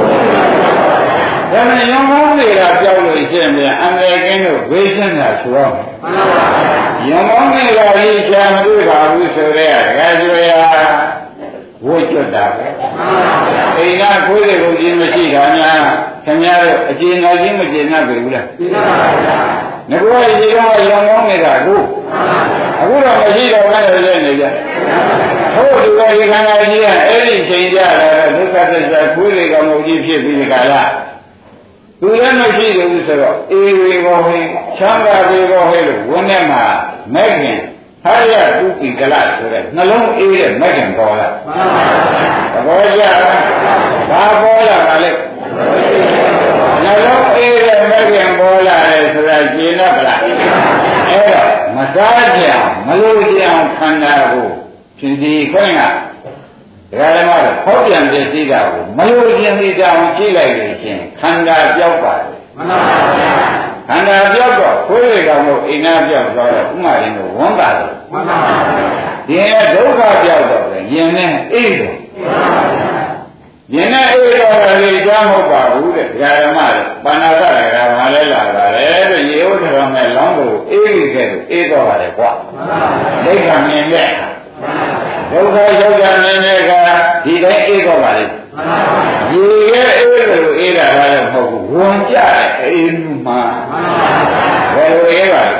Speaker 2: ဒါနဲ့ယုံမောင်းနေတာပြောက်လို့ရှင်းပြန်အန္တရာယ်ကင်းလို့ဝိသင်းတာဆိုတော့ယုံမောင်းနေတာကြီးရှာမတွေ့ပါဘူးဆိုတဲ့တကယ်ကြွရဝိကျွတ်တာပဲအိမ်ကကိုယ်တွေကိုကြည့်မရှိတာများခင်ဗျားတို့အကျဉ်းတော်ကြီးမကျဉ်းနိုင်ဘူးလားကျဉ်းပါပါငါတို့ရေတော့ရောင်းကောင်းနေတာကိုအခုတော့မရှိတော့ဘဲနဲ့နေကြဟုတ်ဒီလိုဒီခန္ဓာကြီးကအဲ့ဒီချိန်ကြတာဒုက္ခသစ္စာကိုယ်တွေကမဟုတ်ကြီးဖြစ်ပြီးဒီကလာသူလည်းမရှိဘူးဆိုတော့အေဝေဘောဟိချမ်းသာပေဘောဟိလို့ဝန်းထဲမှာမဲ့ခင်ဟာရတုပိကလဆိုတဲ့နှလုံးအေးတဲ့မဲ့ခင်ပေါ်လာသဘောကျလားဘာပေါ်လာတာလဲနှလုံးအေးတဲ့မဲ့ခင်ပေါ်လာတယ်ဆိုတာကျင်တော့ဗလားအဲ့တော့မစားကြမလို့ကြအောင်ခန္ဓာကိုဖြည်းဖြည်းခွင့်ကဒါကြမ်းတော့ဖောက်ပြန်ပြည့်စည်တာကိုမလို့ခြင်းသိကြအောင်ကြည့်လိုက်လို့ရှင်ခန္ဓာပြောက်ပါတယ်မှန်ပါဗျာခန္ဓာပြောက်တော့ခွေးတွေကောင်တို့အိနာပြောက်သွားတော့ဥမာရင်တို့ဝမ်းပါတယ်မှန်ပါဗျာဒီရဲ့ဒုက္ခပြောက်တော့ပဲယင်နဲ့အေးတယ်ယင်နဲ့အေးတော့လည်းကြားမဟုတ်ပါဘူးတဲ့ဓမ္မတွေပါဏာတရကဘာလဲလာပါလေတဲ့ရေဥထရောမဲ့လောင်းကိုအေးခဲ့လို့အေးတော့ပါတယ်ကွာဒိဋ္ဌာမြင်တဲ့ဒုက္ခရောက်ကြနေတဲ့ကဒီတိုင်းအေးတော့ပါလေရေရဲ့အေးလို့အေးတာလည်းမဟုတ်ဘူးဝန်ကြတဲ့အေးမှုမှာဘယ်လိုအေးပါလဲ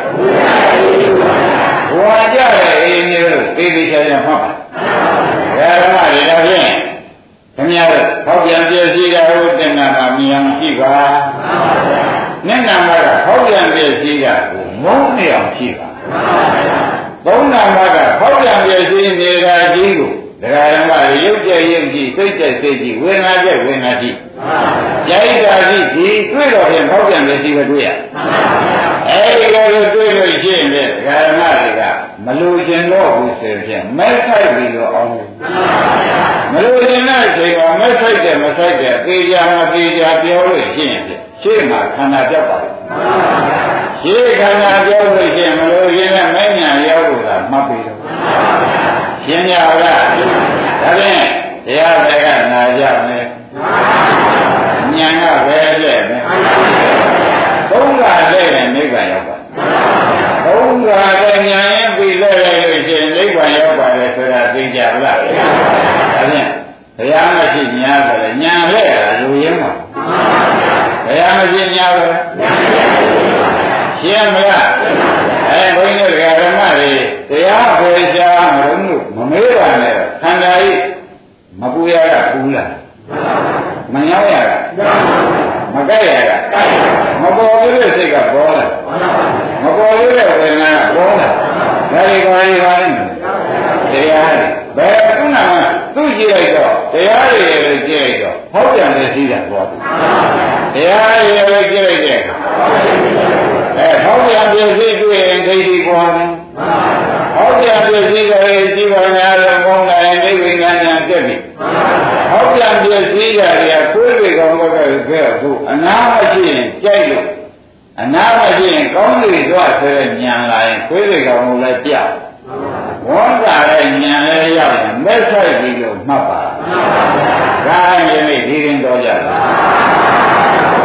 Speaker 2: ဝန်ကြတဲ့အေးမျိုးလို့သိသိချာချာမှတ်ပါဓမ္မတွေတော့ဖြင့်ခင်ဗျားတို့ဟောပြန်ပြည့်စည်တာဟုတ်တဲ့နာမှာမြင်ရှိပါမျက်နှာမှာဟောပြန်ပြည့်စည်တာကိုမုန်းနေအောင်ရှိပါသုံးနာမှာကဟောပြန်ပြည့်စည်နေတာကြီးကိုဒကာရမရုပ်ကြည့်ရုပ်ကြည့်စိတ်ကြည့်စိတ်ကြည့်ဝေဒနာကြည့်ဝေဒနာကြည့်ကြိုက်တာကြည့်ဒီတွေ့တော့ဖြင့်ဟောပြန်ပြည့်စည်ပဲတွေ့ရအဲဒီလိုတွေ့လို့ရှိရင်ဒကာရမတွေကမလိုချင်တော့ဘူးဆိုရင်မဲ့ဆိုင်ပြီးတော့အောင်မလိုချင်တဲ့အချိန်မှာမဲ့ဆိုင်တယ်မဆိုင်တယ်သေချာမသေချာပြောလို့ရှိရင်ရှေ့မှာခန္ဓာပြောက်ပါဘူးရှေ့ခန္ဓာပြောက်လို့ရှိရင်မလိုချင်တဲ့မဲ့ညာရောက်လို့သာမှတ်ပြီးတော့ရှင်းကြလားဒါဖြင့်တရားစကားနာကြမယ်ဉာဏ်ကပဲလက်မယ်သုံးကလက်နဲ့နိဗ္ဗာန်ရောက်ပါသုံးကလည်းဉာဏ်ရင်ပြီးလက်ရလို့ရှိရင်နိဗ္ဗာန်ရောက်ပါတယ်ဆိုတာသိကြလားဒါဖြင့်တရားမရှိညာဆိုလည်းဉာဏ်လက်ရတာလူရင်းပါတရားမရှိညာပဲရှင်းမလားအဲဘုန်းကြီးတို့ဓမ္မတွေတရားဖေရှားမလို့မမေးပါနဲ့ခန္ဓာကြီးမပူရကပူလာမညောင်းရကမကြိုက်ရကမပေါ်သေးတဲ့စိတ်ကပေါ်လာမပေါ်သေးတဲ့ဝေဒနာကပေါ်လာဒါတွေကောင်းပါလိမ့်မယ်တရားဘယ်ခုနကသူ့ကြည့်လိုက်တော့တရားတွေလည်းကြည့်လိုက်တော့ဟောပြန်နေသေးတာပေါ်ပြီတရားတွေလည်းကြည့်လိုက်တဲ့အဲဟောပြန်ပြည့်စည်တွေ့ရင်ဒိဋ္ဌိပေါ်တယ်ဟောပြန်ပြည့်စည်တယ်ជីវနာလည်းကောင်းတယ်ဒိဋ္ဌိဉာဏ်ဉာဏ်တက်ပြီဟောပြန်ပြည့်စည်ကြတယ်ကိုယ်တွေကောင်းတော့ခဲ့အခုအနာမရှိရင်ကြိုက်လို့အနာမရှိရင်ကောင်းလေသွားဆိုတဲ့ဉာဏ်လာရင်ကိုယ်တွေကောင်းလို့လည်းပြောက်ဝန်းတာလည်းဉာဏ်လည်းရောက်ရင်မဲ့ဆိုင်ပြီးလို့မှတ်ပါဒါရင်ဒီရင်တော်ကြတာ